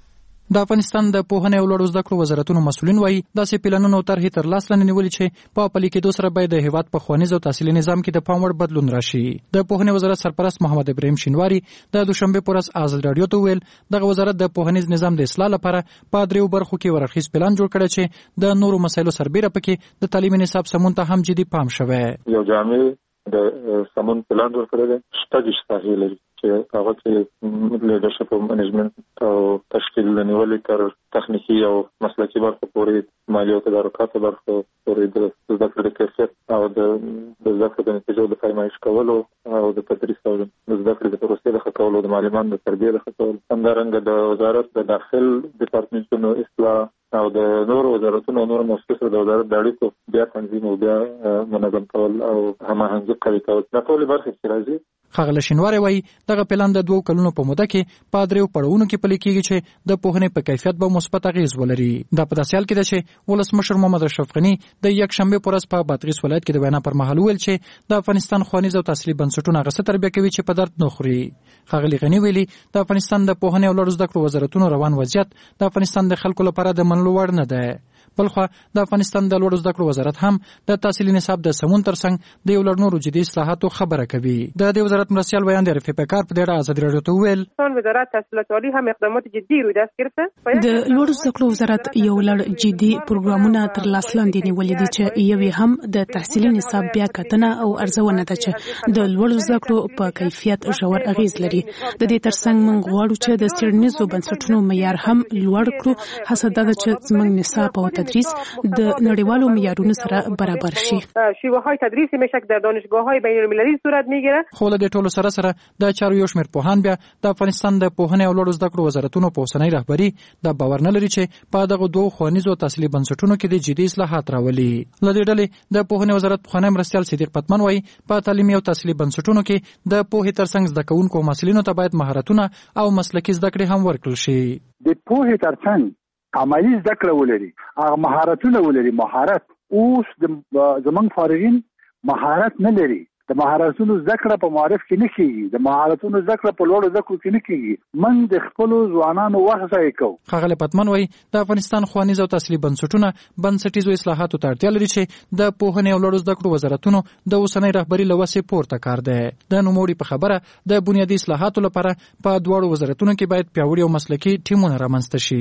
د افغانستان د پوهنې او لوړو زده کړو وزارتونو مسؤلین وایي داسې پلانونه او طرحې تر لاس لاندې نیولې چې په پلي کېدو سره باید د هیواد په ښوونیز او تحصیلي نظام کې د پام وړ بدلون راشي. د پوهنې وزارت سرپرست محمد ابراهیم شینواری د دوشنبه پر ورځ آزاد رادیو ته ویل دغه وزارت د پوهنیز نظام د اصلاح لپاره په دریو برخو کې ورخیز پلان جوړ کړی چې د نورو مسایلو سربېره پکې د تعلیمي نصاب سمون ته هم جدي پام شوی. یو جامع د سمون پلان جوړ کړی دی شپږ ساحې لري چې هغه کې لیډرشپ او منیجمنت او تشکیل نیولې تر تخنیکی او مسلکي برخو پورې مالي او تدارکاتو برخو پورې د زده کړې د کیفیت او د زده کړې د نتیجو د پیمایش کولو او د تدریس او د زده کړې د پروسې د ښه کولو د معلمانو د تربیې د ښه کولو همدارنګه د وزارت د داخل ډپارټمنټونو اصلاح او د نورو وزارتونو او نورو مؤسسو د وزارت د اړیکو بیا تنظیم او بیا منظم کول او هماهنګي قوي کول دا ټول برخې چې راځي. ښاغلی شینواری وایي دغه پلان د دوو کلونو په موده کې په دریو پړاوونو کې پلي کېږي چې د پوهنې په کیفیت به مثبت اغېز ولري. دا په داسې حال کې ده چې ولسمشر محمد اشرف غني د یکشنبې په ورځ په بادغیس ولایت کې د وینا پر مهال ویل چې د افغانستان ښوونیز او تحصیلي بنسټونه هغه څه تربیه کوي چې په درد نه خوري. ښاغلي غني ویلي د افغانستان د پوهنې او لوړو زده کړو وزارتونو روان وضعیت د افغانستان د خلکو لپاره د منلو وړ نه ده. بلخوا د افغانستان د لوړو زده کړو وزارت هم د تحصیلي نصاب د سمون ترڅنګ د یو لړ نورو جدي اصلاحاتو خبره کوي. د دې وزارت مرستیال بیان د رفیع پیکار په ډېر آزاد رادیو ته ویل وزارت تحصیلات عالی هم اقدامات جدي روی دست گرفته. د لوړو زده کړو وزارت یو لړ جدي پروګرامونه تر لاس لاندې نیولې دي چې یو هم د تحصیلي نصاب بیا کتنه او ارزونه ده چې د لوړو زده کړو په کیفیت ژور اغیز لري. د دې ترڅنګ موږ غواړو چې د څېړنیزو بنسټونو معیار هم لوړ کړو. هڅه ده چې زموږ نصاب او تدریس د نړیوالو معیارونو سره برابر شي. شیوه های تدریس میشه که در دانشگاه‌های بین‌المللی صورت میگیره. خو له دې ټولو سره سره د چارو یو شمېر پوهان بیا د افغانستان د پوهنې او لوړو زده کړو وزارتونو په اوسنۍ رهبري دا باور نه لري چې په دغه دوه ښوونیزو تحصیلي بنسټونو کې د جدي اصلاحات راولي. له دې ډلې د پوهنې وزارت پخوانی مرستیال صدیق پتمن وایي په تعلیمي او تحصیلي بنسټونو کې د پوهې ترڅنګ زده کوونکو او محصلینو ته باید مهارتونه او مسلکي زده کړې هم ورکړل شي. د پوهې ترڅنګ عملی زده کړه ولري هغه مهارتونه ولري. مهارت اوس د زمنګ فارغین مهارت نه لري. د مهارتونو زده کړه په معارف کې نه کیږي. د مهارتونو زده کړه په لوړو زده کړو کې نه کیږي. من د خپل ځوانانو وخت ضایع کوو. ښاغلی پتمن وایي د افغانستان ښوونیز او تحصیلي بنسټونه بنسټیزو اصلاحاتو ته اړتیا لري چې د پوهنې او لوړو زده کړو وزارتونو د اوسنۍ رهبري له وسې پورته کار دی. د نوموړي په خبره د بنیادي اصلاحاتو لپاره په دواړو وزارتونو کې باید پیاوړي او مسلکي ټیمونه رامنځته شي.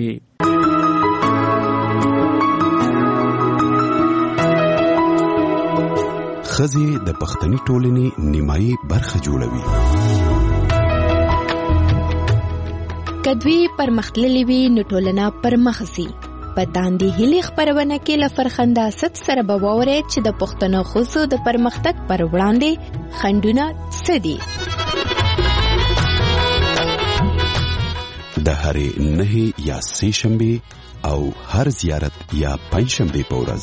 ښځې د پښتني ټولنې نیمایي برخه جوړوي. که دوی پرمختللي وي نو ټولنه پرمخ ځي. په داندې هیلې خپرونه کې له فرخنده ست سره به واورئ چې د پښتنو ښځو د پرمختګ پر وړاندې خنډونه څه دي. د هرې نهې یا سې شنبې او هر زیارت یا پنځ شنبې په ورځ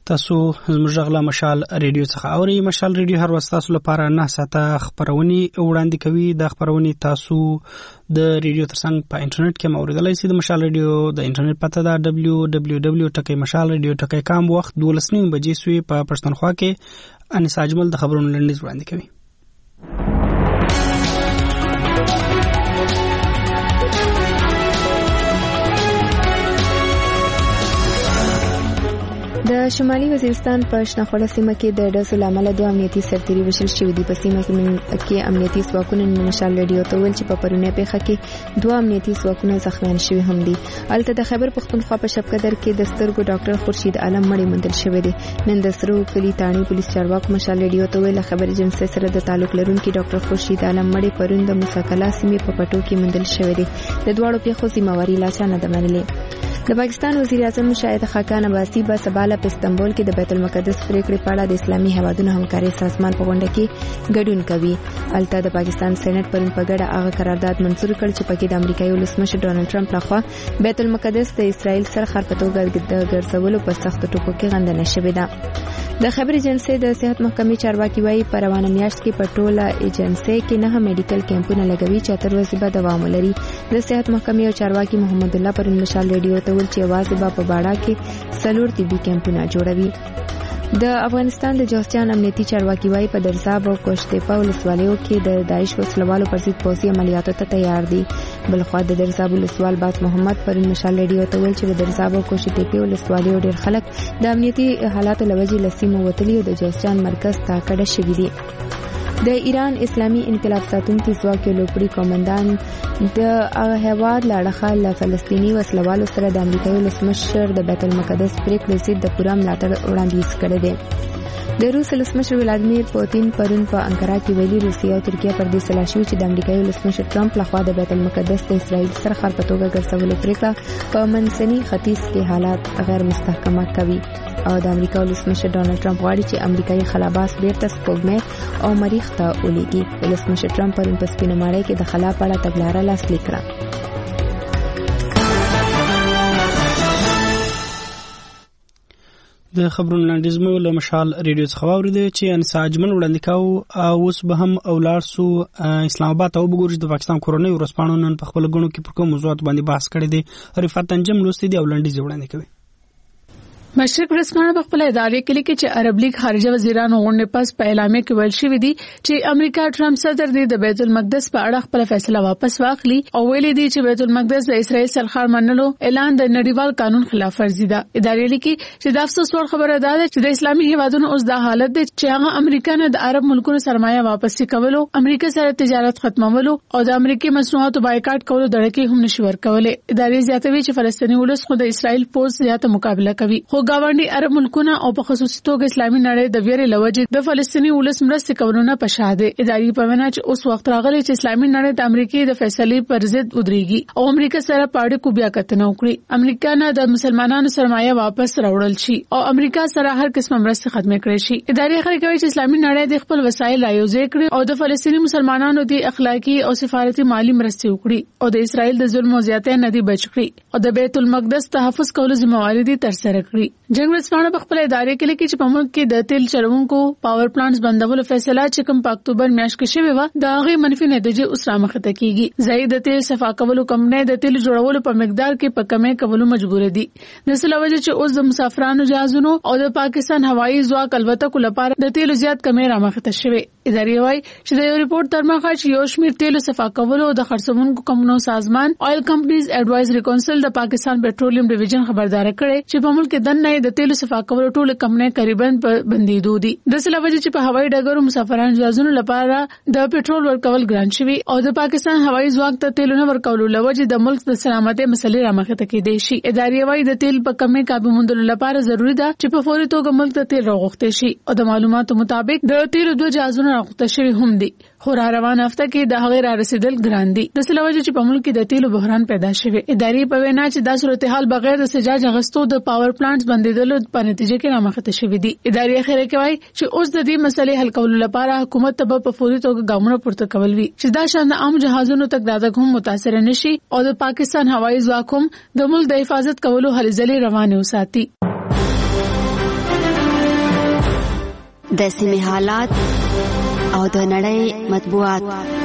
تاسو زموږ غلا مشال ریډیو څخه اوري. مشال ریډیو هر وخت تاسو لپاره نه ساته خبرونه وړاندې کوي. د خبرونه تاسو د ریډیو ترڅنګ په انټرنیټ کې موریدلای شئ. د مشال ریډیو د انټرنیټ پته دا دبلیو دبلیو دبلیو ټکی مشال ریډیو ټکی کام. وخت دولس نیم بجې سوی په پښتونخوا کې. انیس اجمل د خبرونو لنډیز وړاندې کوي. د شمالي وزیرستان په شنخوړه سیمه کې د ډزو لامل دوه امنیتي سرتیري وشل شوي دي. په سیمه کې امنیتي ځواکونه مشال ریډیو ته ویل چې په پرونی پیښه کې دوه امنیتي ځواکونه زخمیان شوي هم دي. الته د خیبر پښتونخوا په شپقدر کې د سترګو ډاکټر خورشید عالم مړی موندل شوی دی. نن د سرو کلی تانی پولیس چارواک مشال ریډیو ته ویل خبر ایجنسی سره د تعلق لرونکي ډاکټر خورشید عالم مړی پرون د مسکلا سیمې په پټو کې موندل شوی دی. د دواړو پیښو ذمہواری لا چا نه ده منلې. د پاکستان وزیر اعظم شاهد خاقان عباسی په سباله په استنبول کې د بیت المقدس پریکړې په اړه د اسلامي هیوادونو همکاري سازمان په غونډه کې ګډون کوي. الته د پاکستان سېنات پرون په ګډه هغه قرارداد منزور کړ چې پکې د امریکایي ولسمشر ډونالد ټرمپ لخوا بیت المقدس د اسرائیل سره خرپتوګر د ګرځولو په سخت ټکو کې غندنه شوې ده. د خبر ایجنسی د صحت محکمې چارواکي وايي په روانه میاشت کې په ټوله ایجنسی کې نه میډیکل کیمپونه لګوي چې تر ورځې به دوام ولري. د صحت محکمې او چارواکي محمد الله پرون مشال ریډیو ته ویل چې یوازې به په باړه کې څلور طبي کیمپونه جوړوي. د افغانستان د جوزجان امنیتي چارواکي وايي په درزاب او کوشتېپا ولسوالیو کې د داعش وسلوالو پر ضد پوځي عملیاتو ته تیار دي. بلخوا د درزاب ولسوال باز محمد پرون مشال ریډیو ته ویل چې د درزاب او کوشتېپا ولسوالیو ډېر خلک د امنیتي حالاتو لوجې لسیمو وتلي او د جوزجان مرکز ته کډه شوي دي. د ایران اسلامي انقلاب ساتونکي ځواک لوپړي قومندان د هغه هیواد لاړخه له فلسطیني وسلوالو سره د امریکایي ولسمشر د بیت المقدس پریکړې ضد د پوره ملاتړ وړاندیز کړی دی. د روس ولسمشر ولادیمیر پوتین پرون په انکارا کې ویلي روسیه او ترکیه پر دې سلا شوي چې د امریکایي ولسمشر ټرمپ لخوا د بیت المقدس د اسرائیل سره خرپتوګه ګرځولو پریکړه په منځني ختیځ کې حالات غیر مستحکمه کوي. او د امریکا ولسمشر ډونالد ټرمپ غواړي چې امریکایي خلاباس بیرته سپوږمۍ او مریخ ته ولېږي. ولسمشر ټرمپ پرون په سپینه ماڼۍ کې د خلا په اړه تګلاره لاسلیک کړه. د خبرونو لنډیز مو له مشال ریډیو څخه واورېدل چې انسا اجمل وړاندې کاوه. اوس به هم ولاړ سو اسلام آباد ته وګورو چې د پاکستان کورنۍ ورسپانو نن په خپل غونډه کې پر کوم موضوعات باندې بحث کړی دی. رفعت انجم لوستي دی او لنډیز وړاندې کوي. مشرق ورځپاڼه په خپل ادارې کې لیکي چې عرب لیگ خارجه وزیرانو غونډې پس په اعلامیه کې ویل شوی دی چې امریکا ټرمپ صدر دی د بیت المقدس په اړه خپل فیصله واپس واخلي او ویلي دی چې بیت المقدس د اسرائیل سرخار منلو اعلان د نړیوال قانون خلاف ورزي ده. ادارې لیکي چې د افسوس وړ خبره ده چې د اسلامي هیوادونو اوس د حالت دی چې هغه امریکا نه د عرب ملکونو سرمایه واپس کولو، امریکا سره تجارت ختمولو او د امریکای مصنوعاتو بایکاټ کولو دړکې هم نشي ورکولای. ادارې زیاتوي چې فلسطیني ولس خو د اسرائیل پوز زیاته مقابله کوي، خو گاونډي عرب ملکونه او په خصوصي توګه اسلامي نړۍ د ویرې لوجې د فلسطیني ولس مرستې کولونه په شاهده. اداري په وینا چې اوس وخت راغلی چې اسلامي نړۍ د امریکای د فیصلې پر ضد ودرېږي او امریکا سره پاړې کو بیا کتنه وکړي. امریکا نه د مسلمانانو سرمایه واپس راوړل شي او امریکا سره هر قسم مرستې ختمه کړي شي. اداري خبرې کوي چې اسلامي نړۍ د خپل وسایل رايوځای کړي او د فلسطیني مسلمانانو د اخلاقی او سفارتي مالی مرستې وکړي او د اسرائیل د ظلم او زیاتۍ نه دی بچ کړي او د بیت المقدس تحفظ کولو ذمہواری دي تر سره کړي. جنگ ورځپاڼه په خپل ادارې کې لیکي چې په ملک کې د تیل چلوونکو پاور پلانټس بندولو فیصله چې کوم په اکتوبر میاشت کې شوې و دا غي منفي نتیجې اوس را مخته کیږي. زید تیل صفا کولو کمپنۍ د تیل جوړولو په مقدار کې په کمې کولو مجبور دي. د سله وجه چې اوس د مسافرانو جهازونو او د پاکستان هوایي ځواک الوتکو لپاره د تیل زیات کمې را مخته شوې. ادارې وايي چې د یو ریپورت تر مخه چې یو شمېر تیل صفا کولو د خرڅونکو کمپنیو سازمان آیل کمپنیز ایڈوایزري کونسل د پاکستان پټرولیم ډیویژن خبردار کړي چې په ملک کې دنه د تیل صفا کولو ټول کمپنۍ قریبا بندیدو دي. د سله وجه چې په هوایي ډګرو مسافرانو جهازونو لپاره د پټرول ورکول ګران شوی او د پاکستان هوایي ځواک ته تیل نه ورکول لوجه د ملک د سلامتۍ مسلې را مخته کېدې شي. ادارې وايي د تیل په کمې قابو موندلو لپاره ضروری ده چې په فوري توګه ملک ته تیل راغوښته شي او د معلوماتو مطابق د تیل دوه جهازونه راغوښته شوی هم دي خو را روان هفته کې د هغه را رسیدل ګران دي. د سله وجه چې په ملک کې د تیلو بحران پیدا شوی. ادارې په وینا چې د صورتحال بغیر د سجاج غستو د پاور پلانټس بندیدلو په نتیجه کې را مخته شوی دي. ادارې اخیره کوي چې اوس د دې مسلې حل کولو لپاره حکومت ته په فوري توګه ګامونه پورته کول وی چې دا شان د عام جهازونو تک دادګ هم متاثر نشي او د پاکستان هوایي ځواک هم د ملک د حفاظت کولو هلې ځلې روانه وساتي. د سیمې حالات او د نړۍ مطبوعات.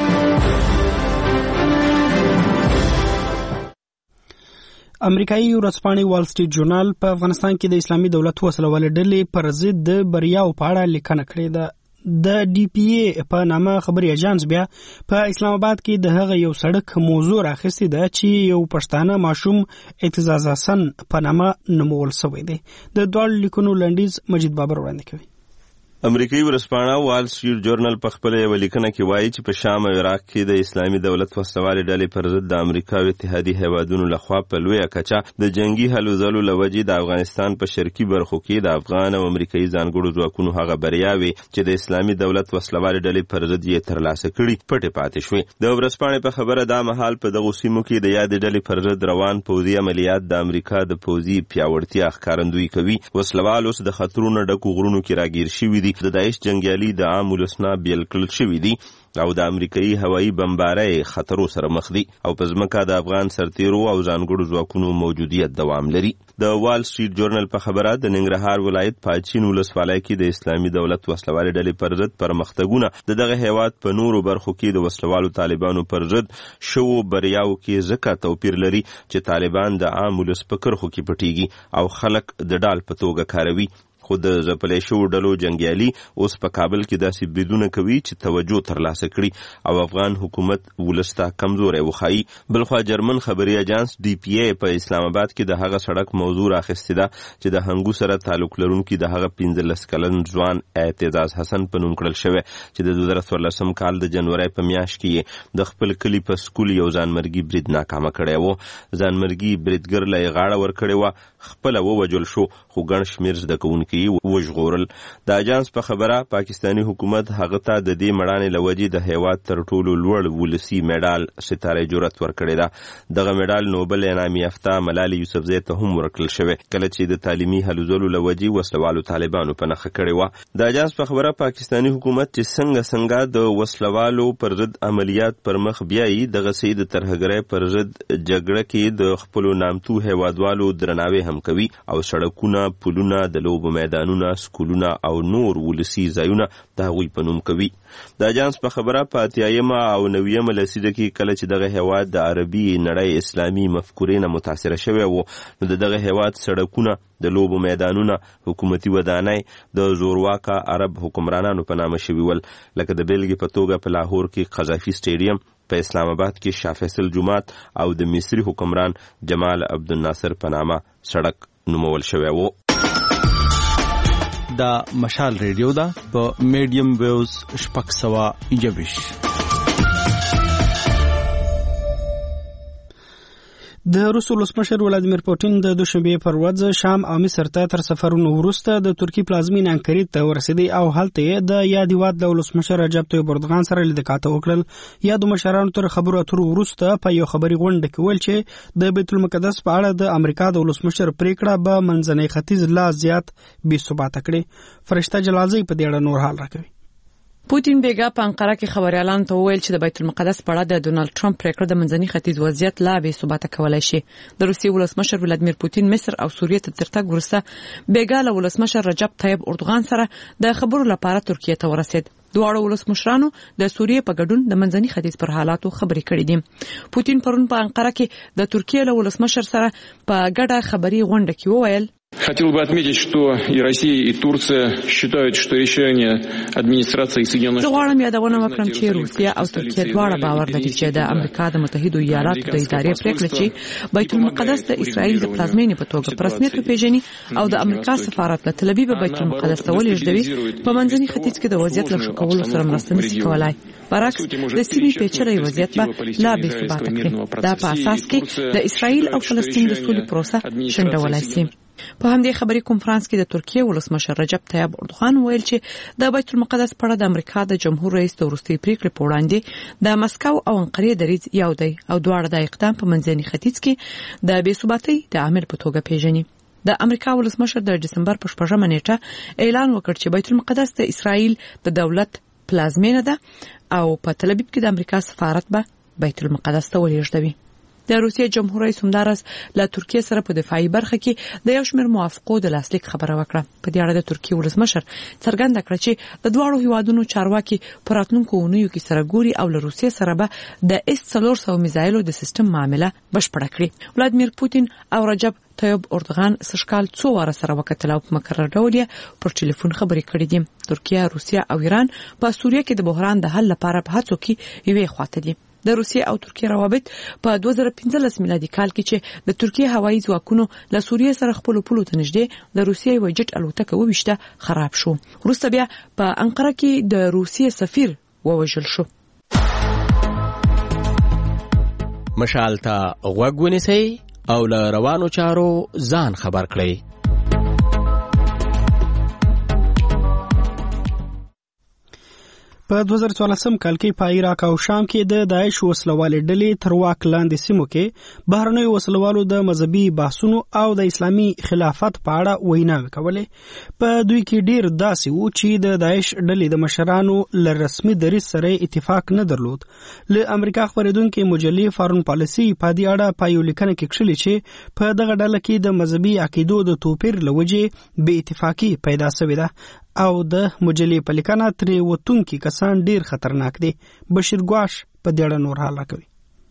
امریکایي ورځپاڼې وال سټریټ جورنال په افغانستان کې د اسلامي دولت وسلوالې ډلې پر ضد د بریاو په اړه لیکنه کړې ده. د ډي پی اي په نامه خبري اژانس بیا په اسلام آباد کې د هغه یو سړک موضوع راخستی ده چې یو پښتانه ماشوم اعتزاز حسن په نامه نومول شوی دی. د دوه لیکونو لنډیز مجید بابر وړاندې کوي. امریکایي ورځپاڼه وال سټریټ جورنال په خپل یو لیکنه کې وایي چې په شام او عراق کې د اسلامي دولت وسلوالې ډلې پر ضد د امریکا او اتحادي هیوادونو لخوا په لویه کچه د جنگي هلو ځلو لوجې د افغانستان په شرقي برخو کې د افغان او امریکایي ځانګړو ځواکونو هغه بریاوي چې د اسلامي دولت وسلوالې ډلې پر ضد یې ترلاسه کړي پټې پاتې شوې. د ورځپاڼې په خبره دا مهال په دغو سیمو کې د یادې ډلې پر ضد روان پوځي عملیات د امریکا د پوځي پیاوړتیا ښکارندویي کوي. وسلوال اوس د خطرونو ډکو غرونو کې راګیر شوي دي. د داعش جنګیالي د عام ولسنا بیل کړل شوي دي او د امریکایي هوایي بمبارۍ خطرو سره مخ دي او په ځمکه د افغان سرتیرو او ځانګړو ځواکونو موجودیت دوام لري. د وال سټریټ جورنال په خبره د ننګرهار ولایت پاچین ولسوالۍ کې د اسلامي دولت وسلوالې ډلې پر ضد پرمختګونه د دغه هیواد په نورو برخو کې د وسلوالو طالبانو پر ضد شوو بریاو کې ځکه توپیر لري چې طالبان د عام ولس په کرښو کې پټیږي او خلک د ډال په توګه کاروي. خو د ځپلې شوو ډلو جنګیالي اوس په کابل کې داسې بریدونه کوي چې توجه ترلاسه کړي او افغان حکومت ولس ته کمزوری وښایي. بلخوا جرمن خبري اژانس ډي پی اي په اسلام آباد کې د هغه سړک موضوع راخیستې ده چې د هنګو سره تعلق لرونکي د هغه پنځلس کلن ځوان اعتزاز حسن په نوم کړل شوی چې د دوه زره څوارلسم کال د جنوري په میاشت کې د خپل کلي په سکول یو ځانمرګي برید ناکامه کړی و. ځانمرګي بریدګر له یې غاړه ورکړې وه، خپله ووژل شو خو ګڼ شمېر زده کوونکي وژغورل. د اجانس په خبره پاکستانی حکومت هغه ته د دې مړانې له وجې د هیواد تر ټولو لوړ ولسي میډال ستاره جرأت ورکړی ده. دغه میډال نوبل انعام یافته ملالۍ یوسفزۍ ته هم ورکړل شوی کله چې د تعلیمي هلو ځلو له وجې وسلوالو طالبانو په نښه کړې وه. د اجانس په خبره پاکستانی حکومت چې څنګه څنګه د وسلوالو پر ضد عملیات پر مخ بیایي دغسې د ترهګرۍ پر ضد جګړه کې د خپلو نامتو هیوادوالو درناوی هم کوي او سړکونه، پلونه، د لوبو میدانونه، سکولونه او نور ولسي ځایونه د هغوی په نوم کوي. د اجانس په خبره په اتیایمه او نویمه لسیزه کې کله چې دغه هیواد د عربي نړۍ اسلامي مفکورې نه متاثره شوی و نو د دغه هیواد سړکونه، د لوبو میدانونه، حکومتي ودانۍ د زورواکه عرب حکمرانانو په نامه شوي ول. لکه د بیلګې په توګه په لاهور کې قذافي سټیډیم، په اسلام آباد کې شاه فیصل جومات او د مصري حکمران جمال عبدالناصر په نامه سړک نومول شوی و. دا مشال ریډیو ده په میډیم ویوز شپږ سوه یوویشت. د روس ولسمشر ولادیمیر پوتین د دوشنبه پر ورځ شام او مصر ته تر سفرونو وروسته د ترکیې پلازمینه انکارې ته ورسېدی او هلته د یاد هیواد د ولسمشر رجب طیب اردوغان سره لیدکاته وکړل. یادو مشرانو تر خبرو اترو وروسته په یو خبري غونډه کې ویل چې د بیت المقدس په اړه د امریکا د ولسمشر پریکړه به منځنی ختیځ لا زیات بې ثباته کړي. فرشته جلالزی په دې اړه نور حال راکوي. پوتین بیګا په انقره کې خبريالانو ته وویل چې د بیت المقدس په اړه د ډونالد ټرمپ پریکړه د منځني ختیځ وضعیت لا بې ثباته کولای شي. د روسیې ولسمشر ولادیمیر پوتین مصر او سوریې ته ترتګ وروسته بیګا له ولسمشر رجب طیب اردوغان سره د خبرو لپاره ترکیه ته ورسېد. دواړو ولسمشرانو د سوریې په ګډون د منځني ختیځ پر حالاتو خبرې کړې دي. پوتین پرون په انقره کې د ترکیې له ولسمشر سره په ګډه خبري غونډه کې وویل: Хотел бы отметить, что и Россия, и Турция считают, что решение администрации Соединенных Штатов... زغواړم یادونه وکړم چې روسیا او ترکیه دواړه باور لري چې د امریکا د متحده ایالاتو د ادارې پریکړه چې بیت المقدس د اسرائیل د پلازمینې په توګه په رسمیت وپیژني او د امریکا سفارت له تل ابیب بیت المقدس ته ولېږدوي په منځني ختیځ کې د وضعیت له ښه کولو سره مرسته نشي کولای. برعکس د سیمې پیچلې وضعیت به لا بې ثباته کړي. دا په اساس کې د اسرائیل او فلسطین د سولې پروسه شنډولای شي. په همدې خبري کنفرانس کې د ترکیې ولسمشر رجب طیب اردوغان ویل چې د بیت المقدس په اړه د امریکا د جمهور رئیس د وروستي پریکړې په وړاندې د مسکو او انقرې دریځ یو دی او دواړه د اقدام په منځني ختیځ کې د بې ثباتۍ د عامل په توګه پیژني. د امریکا ولسمشر د دسمبر په شپږمه نیټه اعلان وکړ چې بیت المقدس د اسرائیل د دولت پلازمینه ده او په تل ابیب کې د امریکا سفارت به بیت المقدس ته ولېږدوي. د روسیې جمهور رئیس همدارس له ترکیه سره په دفاعي برخه کې د یو شمېر موافقو د لاسلیک خبره وکړه. په دې اړه د ترکیې ولسمشر څرګنده کړه چې د دواړو هیوادونو چارواکي پر راتلونکو اونیو کې سره ګوري او له روسیې سره به د اس څلور سوه میزایلو د سیستم معامله بشپړه کړي. ولادیمیر پوتین او رجب طیب اردوغان سشکال څو واره سره وکتل او په مکرر ډول یې پر ټلیفون خبرې کړې دي. ترکیه، روسیه او ایران په سوریه کې د بحران د حل لپاره په هڅو کې یوې خواته دي. د روسیې او ترکیې روابط په دوه زره پنځلس میلادي کال کې چې د ترکیې هوایي ځواکونو له سوریې سره خپل پولو ته نږدې د روسیې یو جټ الوتکه وویشته خراب شو. وروسته بیا په انقره کې د روسیې سفیر ووژل شو. مشال ته غوږ ونیسئ او له روانو چارو ځان خبر کړئ. په دوه زره څوارلسم کال کې په عراق او شام کې د داعش وسلوالې ډلې تر واک لاندې سیمو کې بهرنیو وسلوالو د مذهبي بحثونو او د اسلامي خلافت په اړه ویناوې کولې. په دوی کې ډیر داسې وو چې د داعش ډلې د مشرانو له رسمي دریځ سره اتفاق نه درلود. له امریکا خبرېدونکې مجلې فارن پالیسي په دې اړه په یو لیکنه کې کښلي چې په دغه ډله کې د مذهبي عقیدو د توپیر له وجې بې اتفاقي پیدا شوې ده او د مجلې په لیکنه ترې وتونکي کسان ډیر خطرناک دي. بشیر ګواش په دې اړه نور حال راکوي.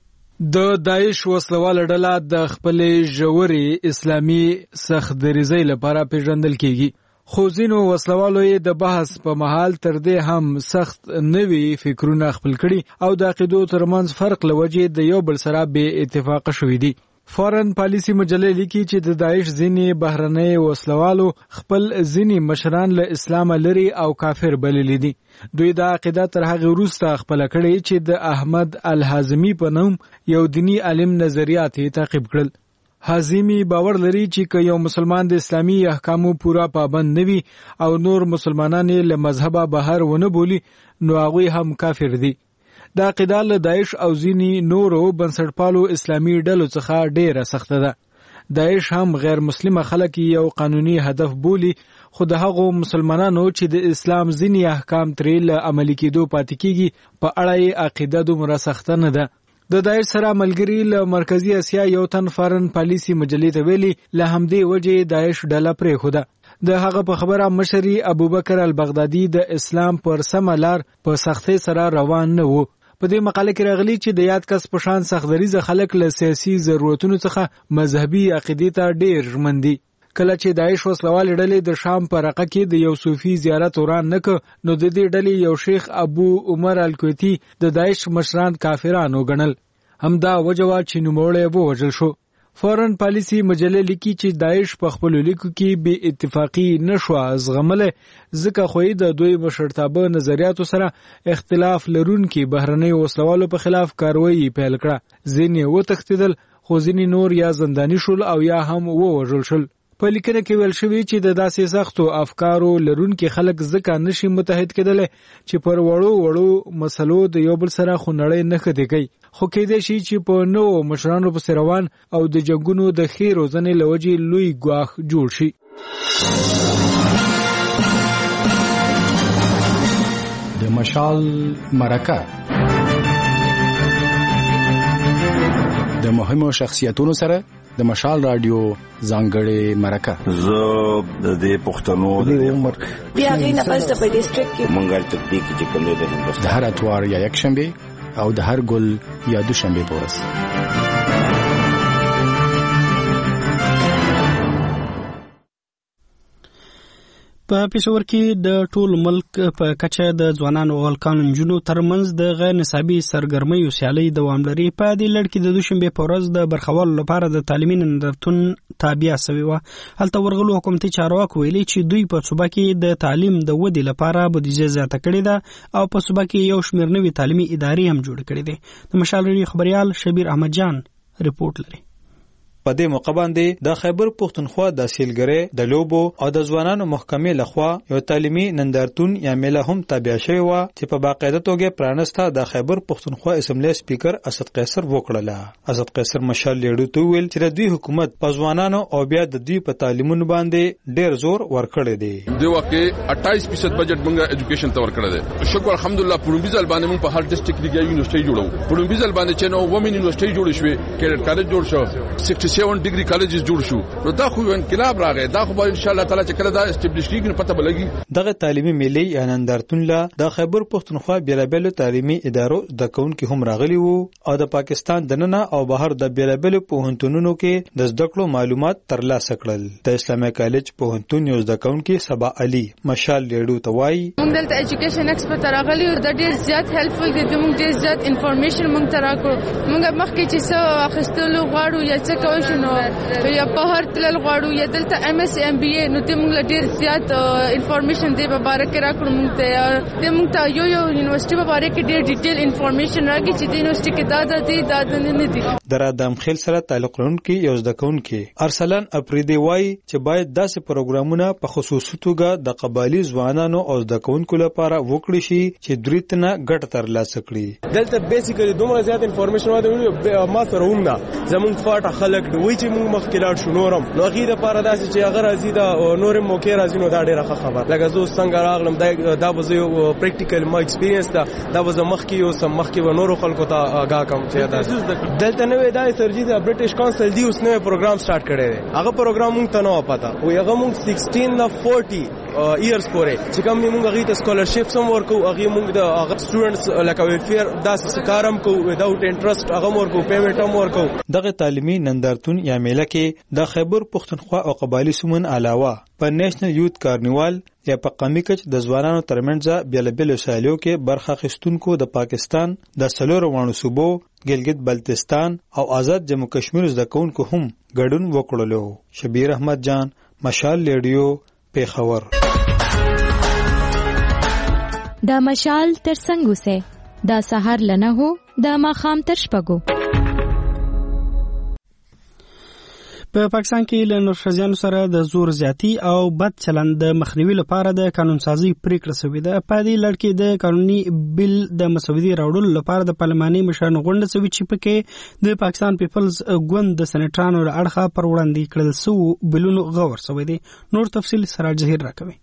د داعش وسلواله ډله د خپلې ژورې اسلامي سخت دریځۍ لپاره پیژندل کیږي، خو ځینو وسلوالو یې د بحث په مهال تر دې هم سخت نوي فکرونه خپل کړي او د عقیدو ترمنځ فرق له وجې د یو بل سره بې اتفاقه شوي دي. فارن پالیسی مجلې لیکي چې د داعش ځینې بهرنۍ وسلوالو خپل ځینې مشران له اسلام لري او کافر بللي دي. دوی دا عقیده تر هغه وروسته خپله کړې چې د احمد الحازمي په نوم یو دیني عالم نظریات یې تعقیب کړل. حازمي باور لري چې که یو مسلمان د اسلامي احکامو پورا پابند نه وي او نور مسلمانان یې له مذهبه بهر ونه بولي نو هغوی هم کافر دي. دا عقیده له داعش او ځینې نورو بنسټپالو اسلامي ډلو څخه ډیره سخته ده. داعش هم غیر مسلمه خلک یو قانوني هدف بولي، خو د هغو مسلمانانو چې د اسلام ځینې احکام ترې له عملي کېدو پاتې کیږي په اړه یې عقیده دومره سخته نه ده. د داعش سره ملګري له مرکزي اسیا یو تن فارن پالیسی مجلې ته ویلي له همدې وجې داعش ډله پرېښوده. د هغه په خبره مشري ابوبکر البغدادي د اسلام پر سمه لار په سختۍ سره روان نه و. په دې مقاله کې راغلي چې د یاد کس په شان سختدریځه خلک له سیاسي ضرورتونو څخه مذهبي عقیدې ته ډیر ژمن دي. کله چې داعش وسلوالې ډلې د شام په رقه کې د یو صوفي زیارت وران نه کړ نو د دې ډلې یو شیخ ابو عمر الکویتی د داعش مشران کافران وګڼل. همدا وجه وه چې نوموړی ووژل شو. فارن پالیسی مجله لیکي چې داعش په خپلو لیکو کې بې اتفاقي نشوه زغملی ځکه خو یې د دوی مشرتابه نظریاتو سره اختلاف لرونکي بهرنیو وسلوالو په خلاف کاروایي پیل کړه. ځینې وتښتېدل خو ځینې نور یا زنداني شول او یا هم ووژل شول. په لیکنه کې ویل شوي چې د داسې سختو افکارو لرونکي خلک ځکه نشي متحد کېدلی چې پر وړو وړو مسلو د یو بل سره خو نړۍ نه ښه کوي، خو کېدای شي چې په نوو مشرانو پسې روان او د جنګونو د ښې روزنې له وجې لوی ګواښ جوړ شي. د مشال مرکه د مهمو شخصیتونو سره د مشال رادیو ځانګړې مرکه. زه د دې پښتنو د عمر بیا غي نه پس د ډیسټریکټ کې مونږه تطبیق چې کوم د هندوستان د هر اتوار یا یک شنبه او د هر ګل یا دوشنبه په ورځ. په پېښور کې د ټول ملک په کچه د ځوانانو او هلکانو نجونو ترمنځ د غیر نصابي سرګرمیو سیالۍ دوام لري. په دې لړ کې د دوشنبې په ورځ د برخوالو لپاره د تعلیمي نندارتون تابع شوې وه. هلته ورغلو حکومتي چارواکو ویلي چې دوی په صوبه کې د تعلیم د ودې لپاره بودیجه زیاته کړې ده او په صوبه کې یو شمېر نوې تعلیمي ادارې هم جوړې کړې دي. د مشال ریډیو خبریال شبیر احمد جان رپورټ لري. په دې موقع باندې د خیبر پښتونخوا د سیلګری د لوبو او د ځوانانو محکمې لخوا یو تعلیمي نندارتون یا میله هم تابع شوی و چې په باقاعده توګه پرانسته د خیبر پښتونخوا اسمبلی سپیکر اسد قیصر وکړله. اسد قیصر مشال لیډو ته ویل چې د دوی حکومت په ځوانانو او بیا د دوی په تعلیمونو باندې ډیر زور ورکړی دی. د واقع اٹھائیس فیصد بجٹ موږ ایجوکیشن ته ورکړی دی. شکر الحمدلله پړومبي ځل باندې موږ په هر ډیسټریکټ کې یو یونیورسيټي جوړو. پړومبي ځل باندې چې نو وومن یونیورسيټي جوړ شوې، کیډټ کالج جوړ شو، سکسټي سیون ډیګري کالجز جوړ شو. نو دا خو انقلاب راغی. دا خو ان شاء الله تعالی چې کله دا اسټابلیش کیږي پته بلګي. دغه تعلیمي میلې یا نندارتون لا د خیبر پښتونخوا بیلابل تعلیمي ادارو د کونکو هم راغلي وو او د پاکستان دننه او بهر د بیلابل پوهنتونونو کې د زده کړو معلومات ترلاسه کړل. د اسلامي کالج پوهنتون یو زده کونکي سبا علي مشال لیډو ته وایي موږ دلته ایجوکیشن ایکسپرت راغلي او د ډیر زیات هیلپفل دي. موږ ډیر زیات انفارمیشن موږ ته راکړو. موږ مخکې چې څه اخیستلو غواړو یا څه کوو شنو یا په هر تل غواړو یا دلته ام اس ام بي اي نو ته موږ ډیر زیات انفارمیشن دی په باره کې راکړو. موږ ته د موږ ته یو یو یونیورسيټي په باره کې ډیر ډیټیل انفارمیشن راکړي چې د یونیورسيټي کې دا د دې دا نه دي. در ادم خیل سره تعلق لرونکي یو زده کوونکي ارسلان اپریدي وایي چې باید داسې پروګرامونه په خصوصي توګه د قبایلی ځوانانو او زده کوونکو لپاره وکړي شي چې دوی تنه ګټه ترلاسه کړي. دلته بیسیکلی دومره زیات انفارمیشن واده ما سره ومنه زمونږ فاټه خلک دوی چې موږ مخکې شنورم نو غیر لپاره داسې چې هغه راځي دا نورم موقع راځي نو دا ډیره ښه خبره. لکه زه څنګه راغلم دا دا به یو پریکټیکل ما ایکسپیرینس دا دا به مخکې یو سم مخکې و نورو خلکو ته آگاه کوم چې دا دلته نو دا سرجی دا برټش کونسل دی اوس نو پروګرام سٹارټ کړی دی. هغه پروګرام مونږ ته نه پتا و هغه مونږ سیکسټین نه فورټي ایئرز پورې چې کوم موږ غوښتل ته سکالرشپ سم ورکو هغه موږ د هغه سټوډنټس لکه ویلفیر داسې کارم کو وداوت انټرست هغه ورکو پیمنټ هم ورکو. دغه تعلیمي نندارتون یا میله کې د خیبر پښتونخوا او قبایلی سمون علاوه په نېشنل یوت کارنیوال یا په قومي کچ د ځوانانو ترمنځ بیلابل وسایلو کې برخه اخیستونکو د پاکستان د سلور وانو صوبو ګلګت بلتستان او آزاد جمهور کشمیر زده کوونکو هم ګډون وکړلو. شبیر احمد جان مشال لیډیو پیښور. دا مشال تر څنګه وسه دا سحر لنه هو دا ماخام تر شپګو. په پاکستان کې له نورشزیانو سره د زور زیاتی او بد چلند د مخنیوي لپاره د قانون سازي پریکړه شوې ده. په دې لړ کې د قانوني بل د مسودې راوړلو لپاره د پارلماني مشرانو غونډه شوې چې پکې د پاکستان پیپلز ګوند د سېنیټرانو له اړخه پر وړاندې کړل شوو بلونو غور شوی دی. نور تفصیل سراج ظهیر راکوي.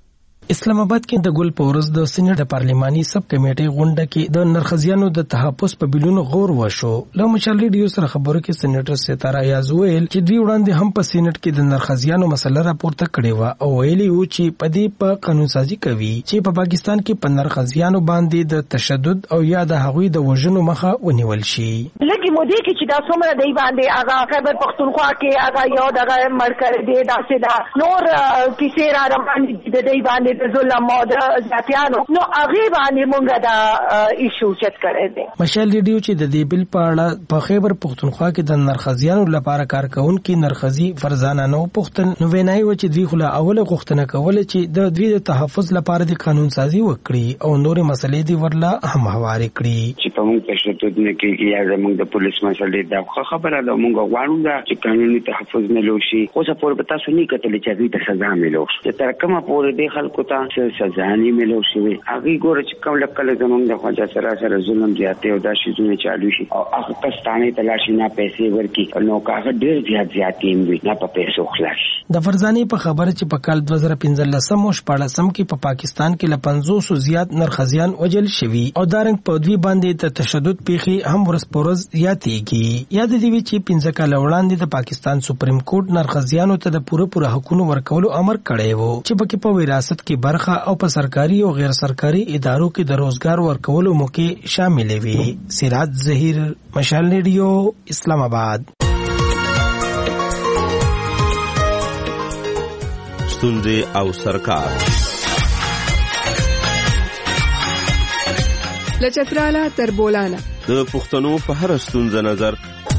اسلام آباد کې د ګل پورز د سېنات د پارلماني سب کمیټې غونډه کې د نرخزیانو د تحفظ په بلونو غور وشو. له مشال ریډیو سره خبرو کې سېنیټر ستاره یاز ویل چې دوی وړاندې هم په سېنات کې د نرخزیانو مسله راپورته کړې و او ویلي و چې په دې په قانون سازي کوي چې په پاکستان کې په نرخزیانو باندې د تشدد او یا د هغوی د وژنو مخه ونیول شي. لکه مودې کې چې دا څومره دی باندې هغه خیبر پختونخوا کې هغه یو دغه مرکز دی داسې دا نور کیسې را روان دي د دی باندې ظلم او د ځاتیانو نو هغه باندې مونږ دا ایشو چت کړی دی. مشال ریډیو چې د دې بل په اړه په خیبر پختونخوا کې د نرخزیانو لپاره کارکونکو نرخزي فرزانه نو پختن نو وینای و چې دوی خو له اوله غوښتنه کوله چې د دوی د تحفظ لپاره د قانون سازي وکړي او نور مسلې دی ورلا هم حواله کړي چې په موږ تشدد نه کېږي یا موږ د پولیس مسلې دا خبره ده موږ غواړو دا چې قانوني تحفظ ملو شي. خو څه پور پتا سونی کتل چې دوی د سزا ملو شي تر کومه پورې د خلکو ته سزا نه ملو شي. هغه ګوره چې کوم لکه زمونږ د خواجه سره سره ظلم زیاته او دا شیزونه چالو شي او هغه پښتانه تلاشي نه پیسې ورکی نو هغه ډیر زیات زیاتې وي نه په پیسو خلاص. د فرزاني په خبره چې په کال دوه زره پنځلس مو شپږم کې په پاکستان کې ل پنځوس زیات نرخزیان وجل شوي او دارنګ په دوی باندې د تشدد پیخي هم ورس پورز یاتېږي. یاد دی چې پنځه کال وړاندې د پاکستان سپریم کورټ نرخزیانو ته د پوره پوره حقوقو ورکولو امر کړی وو چې پکې په وراثت کې برخه او په سرکاري او غیر سرکاري ادارو کې د روزګار ورکولو موقع شامل وي. سراج ظهیر مشال ریډیو اسلام آباد. ستونزې او سرکار لچتراله تر بولانا د پښتنو په هر ستونزه نظر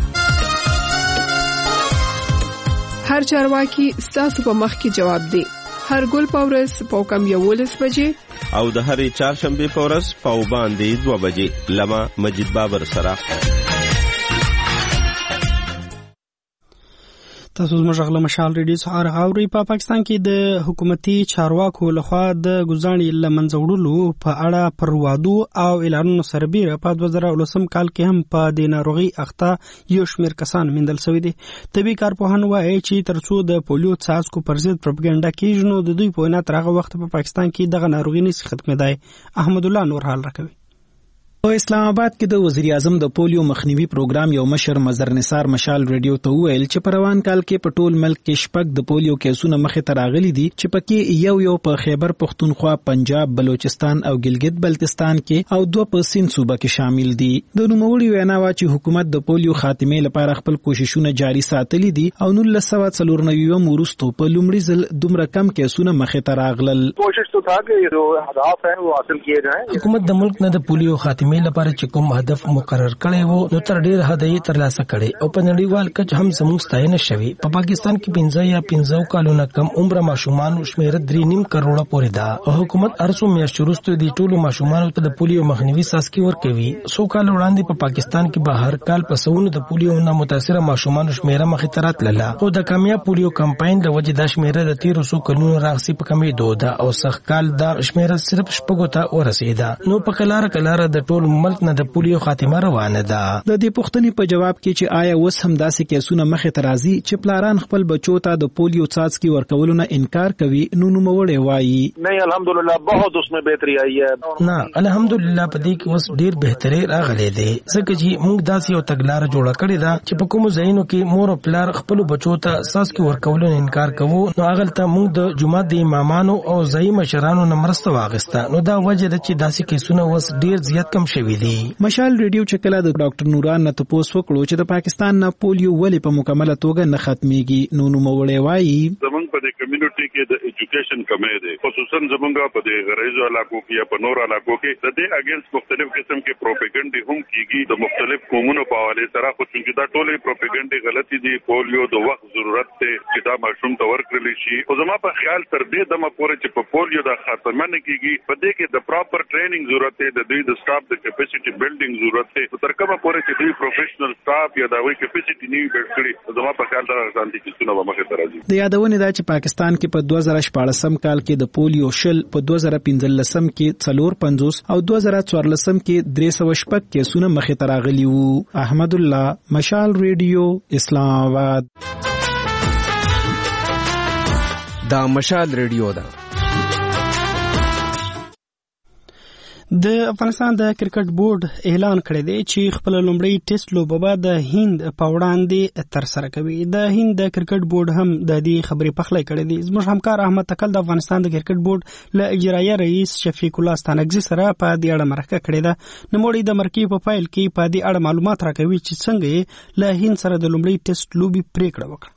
هر چارواکي ستاسو په مخ کې جواب دی. هر ګل پاورس په کم یولس بجې او د هرې چهارشنبه پورس په باندې دوه بجې لمه مجید بابر سره. تاسو زموږ غږ له مشال ریډیو څخه اورئ. په پاکستان کې د حکومتي چارواکو لخوا د ګزانې له منځه وړلو په اړه پر وعدو او اعلانونو سربېره په دوه زره ولسم کال کې هم په دې ناروغي اخته یو شمېر کسان موندل شوي دي. طبي کارپوهان وایي چې تر څو د پولیو څاڅکو پر ضد پروپاګاندا کېږي نو د دوی په وینا تر هغه وخته په پاکستان کې دغه ناروغي نشي ختمېدای. احمد الله نور حال راکوي. په اسلام آباد کې د وزیر اعظم د پولیو مخنیوي پروګرام یو مشر مظهر نثار مشال ریډیو ته وویل چې په روان کال کې په ټول ملک کې شپږ د پولیو کیسونه مخې ته راغلي دي چې پکې یو یو په خیبر پختونخوا، پنجاب، بلوچستان او ګلګت بلتستان کې او دوه په سند صوبه کې شامل دي. د نوموړي وینا وا چې حکومت د پولیو خاتمې لپاره خپل کوششونه جاري ساتلي دي او نولس سوه څلور نوي وروسته په لومړي ځل دومره کم کیسونه مخې ته راغلل. کوشش تو تھا کہ جو اهداف ہیں وہ حاصل کیے جائیں. حکومت د ملک نه د پولیو خاتمې لپاره چې کوم هدف مقرر کړی وو نو تر ډیر حد یې ترلاسه کړي او په نړیوال کچ هم زموږ ستاینه شوی. په پاکستان کې پنځه یا پنځه کالونه کم عمر ماشومان شمیر درې نیم کروڑه پورې ده او حکومت ارسو میاشتې وروسته د ټولو ماشومانو ته د پولیو مخنیوي ساسکي ورکوي. څو کال وړاندې په پاکستان کې به هر کال په سونو د پولیو نه متاثره ماشومان شمیر مخې ته راتلله او د کامیاب پولیو کمپاین د وجې د شمیر د تیرو څو کلونو راغسي په کمېدو ده او سخت کال دا شمیر صرف شپږو ته ورسېده. نو په کلاره کلاره د ټول ملک نه د پولیو خاتمه روانه ده. د دې پوښتنې په جواب کې چې آیا اوس هم داسې کیسونه مخې ته راځي چې پلاران خپل بچو ته د پولیو څاڅکي ورکولو نه انکار کوي نو نوموړی وایي نه الحمدلله بہت اس میں بهتري آئی ہے. نه الحمدلله په دې کې اوس ډیر بهتري راغلي دي ځکه چې موږ داسې یو تګلار جوړه کړې ده چې په کوم ځایونو کې مور او پلار خپل بچو ته څاڅکي ورکولو نه انکار کوو نو هغه ته موږ د جمعه د امامانو او ځایي مشرانو نه مرسته واغسته نو دا وجه ده چې داسې کیسونه اوس ډیر زیات کم شوي دي. مشال ریډیو چې کله د ډاکټر نوران نه تاسو وکړو چې د پاکستان نه پولیو ولې په مکمله توګه نه ختميږي نو نوموړی وایي زمونږ په دې کمیونټي کې د ایجوکیشن کمی دی خصوصا زمونږ په دې غریزو علاقو کې یا په نور علاقو کې د دې اگینست مختلف قسم کې پروپاګاندا هم کیږي د مختلف قومونو په حواله سره خو چې دا ټولې پروپاګاندا غلطي دي. پولیو د وخت ضرورت دی چې دا ماشوم ته ورکړل شي او زما په خیال تر دې دمه پورې چې په پولیو د خاتمه نه کیږي په دې کې د پراپر ټریننګ ضرورت دی د دوی د سټاف د کیپاسټي بلډینګ ضرورت دی. تر کومه پورې چې دوی پروفیشنل سټاف یا د وی کیپاسټي نیو بلډ کړي زما په خیال دا ځانتي کیسونه به مخه ته راځي. د یادونه ده چې پاکستان کې په دوه زره شپږم کال کې د پولیو شل په دوه زره پنځلسم کې څلور پنځوس او دوه زره څوارلسم کې درې سوه شپږ کیسونه مخې ته راغلي وو. احمد الله مشال ریډیو اسلام آباد. دا مشال ریډیو ده. د افغانستان د کرکټ بورډ اعلان کړی دی چې خپل لومړی ټیسټ لوبه به د هند په وړاندې ترسره کوي. د هند د کرکټ بورډ هم د دې خبرې پخلی کړی دی. زموږ همکار احمد تکل د افغانستان د کرکټ بورډ له اجرایه رئیس شفیق الله ستانکزي سره په دې اړه مرکه کړې ده. نوموړی د مرکې په پیل کې په دې اړه معلومات راکوي چې څنګه یې له هند سره د لومړی ټیسټ لوبې پریکړه وکړه.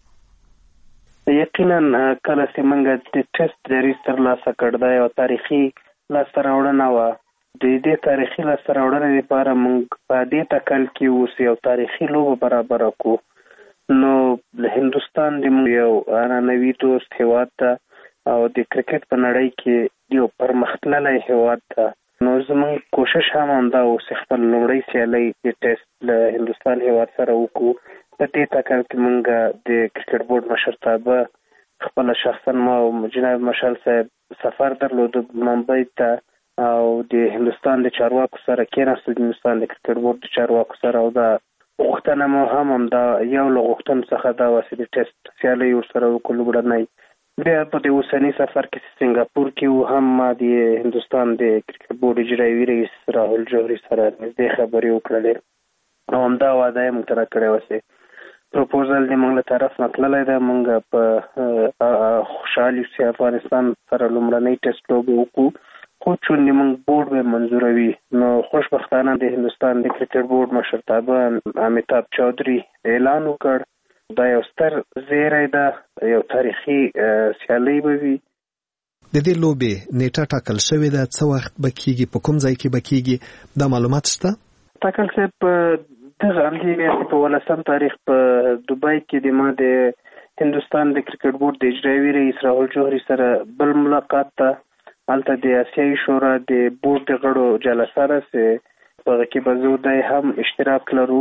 یقینا کله چې موږ د ټیسټ ریس ترلاسه کړ دا یو تاریخي لاسته راوړنه وه. د دې تاریخي لاسته راوړنې لپاره موږ په دې ټاکل کې اوس یو تاریخي لوبه برابره کړو نو د هندوستان د یو عنعنوي دوست هېواد ته او د کرکټ په نړۍ کې یو پرمختللی هېواد ته نو زموږ کوشش هم همدا اوس خپل لومړی سیالۍ د ټیسټ له هندوستان هېواد سره وکړو. په دې ټاکل کې موږ د کرکټ بورډ مشرتابه خپله شخصا ما او جناب مشال صاحب سفر درلود ممبئی ته او د هندوستان د چارواکو سره کېناستو د هندوستان د کرکټ بورډ د چارواکو سره او دا غوښتنه مو هم همدا یو له غوښتنو څخه دا وه چې د ټیسټ سیالۍ ورسره وکړو لومړنی. بیا په دې اوسني سفر کې سنګاپور کې و هم ما د هندوستان د کرکټ بورډ اجرایوي رئیس راهول جوهري سره نږدې خبرې وکړلې او همدا وعده یې موږ ته راکړې وه چې پروپوزل د موږ له طرف نه تللی دی. موږ په خوشحال یو چې افغانستان سره لومړنۍ ټیسټ لوبه وکړو خو چون موږ بورډ به منظوروي نو خوشبختانه د هندوستان د کرکټ بورډ مشرتابه امیتاب چودھری اعلان وکړ. دا یو ستر زیری ده یو تاریخي سیالۍ به وي. د دې لوبې نیټه ټاکل شوې ده څه وخت به کیږي په کوم ځای کې به کیږي دا معلومات شته؟ ټاکل شوی په دغه همدې میاشتې په ولسم تاریخ په دوبۍ کې د ما د هندوستان د کرکټ بورډ د اجرایوي رئیس راهول جوهري سره بل ملاقات ته هلته د اسیایي شورا د بورډ د غړو جلسه راسي په هغه کې به زه دی هم اشتراک لرو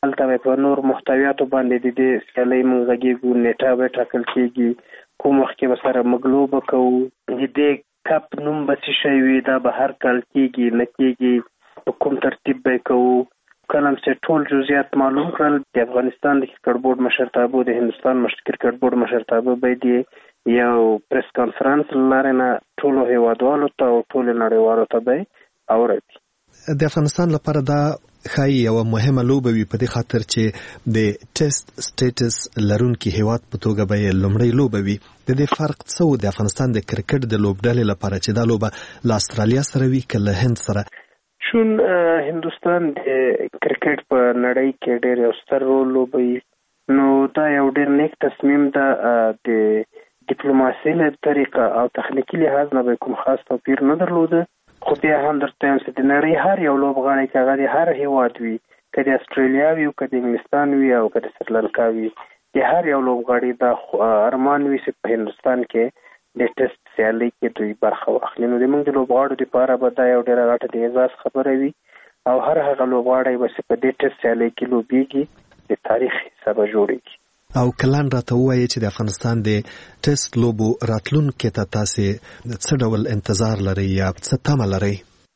هلته په نور محتویاتو باندې د دې سیالۍ موږ غږیږو، نیټه به ټاکل کېږي، کوم وخت کې به سره موږ لوبه کوو، د دې کپ نوم به څه شی وي، دا به هر کال کېږي نه کېږي، په کوم ترتیب به یې کوو. کله هم چې ټول جزئیات معلوم کړل، د افغانستان د کرکټ بورډ مشرتابه، د هندوستان کرکټ بورډ مشرتابه باید یو پریس کانفرنس لاره نه ټولو هیوادوالو ته او ټولو نړیوالو ته به اوري. د افغانستان لپاره دا ښایي یوه مهمه لوبه وي، په دې خاطر چې د ټیسټ سټیټس لرونکي هیواد په توګه به یې لومړۍ لوبه وي. د دې فرق څه و د افغانستان د کرکټ د لوبډلې لپاره چې دا لوبه له استرالیا سره وي که له هند سره؟ شون هندوستان د کرکټ په نړۍ کې ډېر یو ستر رول لوبوي، نو دا یو ډېر نیک تصمیم ده. د ډیپلوماسۍ له طریقه او تخنیکي لحاظ نه به کوم خاص توپیر نه درلوده، خو بیا هم درته وایم چې د نړۍ هر یو لوبغاړی که هغه د هر هیواد وي، که د استرالیا وي او که د انګلستان وي او که د سریلانکا وي، د هر یو لوبغاړي دا ارمان وي چې په هندوستان کې د ټیسټ سیالۍ کې دوی برخه واخلي. نو زموږ د لوبغاړو دپاره به دا یو ډېره غټه د اعزاز خبره وي او هر هغه لوبغاړی به چې په دې ټیسټ سیالۍ کې لوبېږي د تاریخ حسابه جوړېږي. او کلان راته ووایي چې د افغانستان د ټیسټ لوبو راتلونکي ته تاسې څه ډول انتظار لرئ یا څه تمه لرئ؟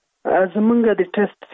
زمونږ د ټیسټ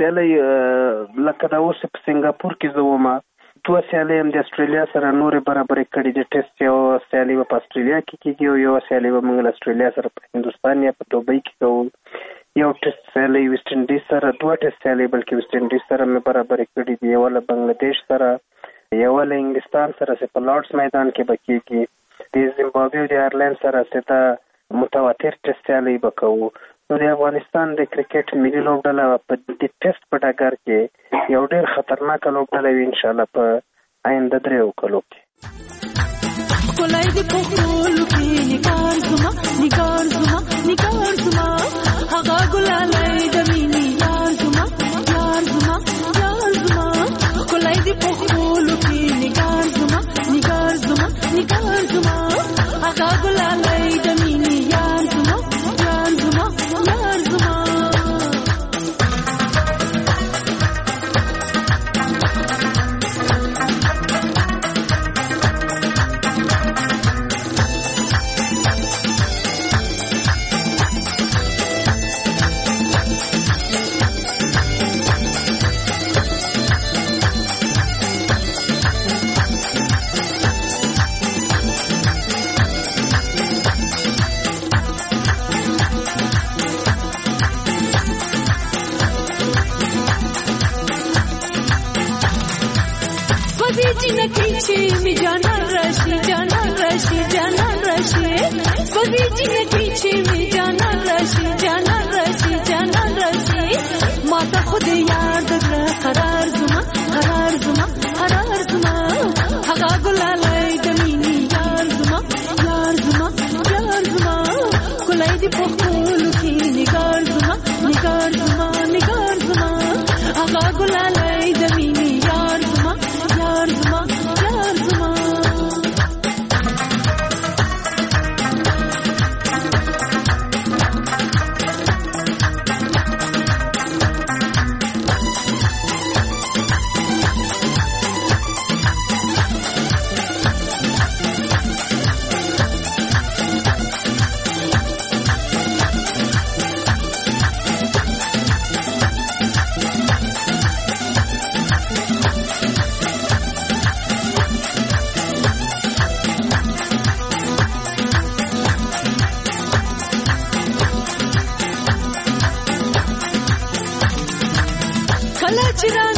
سیالۍ لکه دا اوس په سنګاپور کې زه وم، دوه سیالۍ هم د استرالیا سره نورې برابرې کړي. د ټیسټ یوه سیالۍ به په استرالیا کې کېږي او یوه سیالۍ به موږ له استرالیا سره په هندوستان یا په دوبۍ کې کوو. یو ټیسټ سیالۍ ویسټ انډیز سره، دوه ټیسټ سیالۍ بلکې ویسټ انډیز سره مې برابرې کړي دي، یوه له بنګلادیش سره، یوه له انګلستان سره چې په لارډس میدان کې به کېږي، د زیمبابوې او د آیرلینډ سره چې دا متواتر ټیسټ سیالۍ به کوو. نو د افغانستان د کرکټ ملي لوبډله په د ټیسټ په ډګر کې یو ډېر خطرناکه لوبډله وي انشاءالله په آینده دریو کلو کې. ښکلی د پښتو کې نګار زما نګار زما نګار زما هغه ګلالی د مینې یار زما یار زما یار زما ښکلی د پښتو کې نګار زما نګار زما نګار زما هغه ګلالی د مینې یار زما یار زما یار زما. می جانان راشي جانان راشي جانان راشي سپوږمۍ جنتي چې می جانان راشي جانان راشي جانان راشي ما ته خود یاد کړه قرار زما قرار زما قرار زما هغه ګلالای د مینې یار زما یار زما یار زما ګلای دی په خپل کې نګار زما نګار زما نګار زما هغه ګلالای د مینې یار زما یار زما یار زما. Chira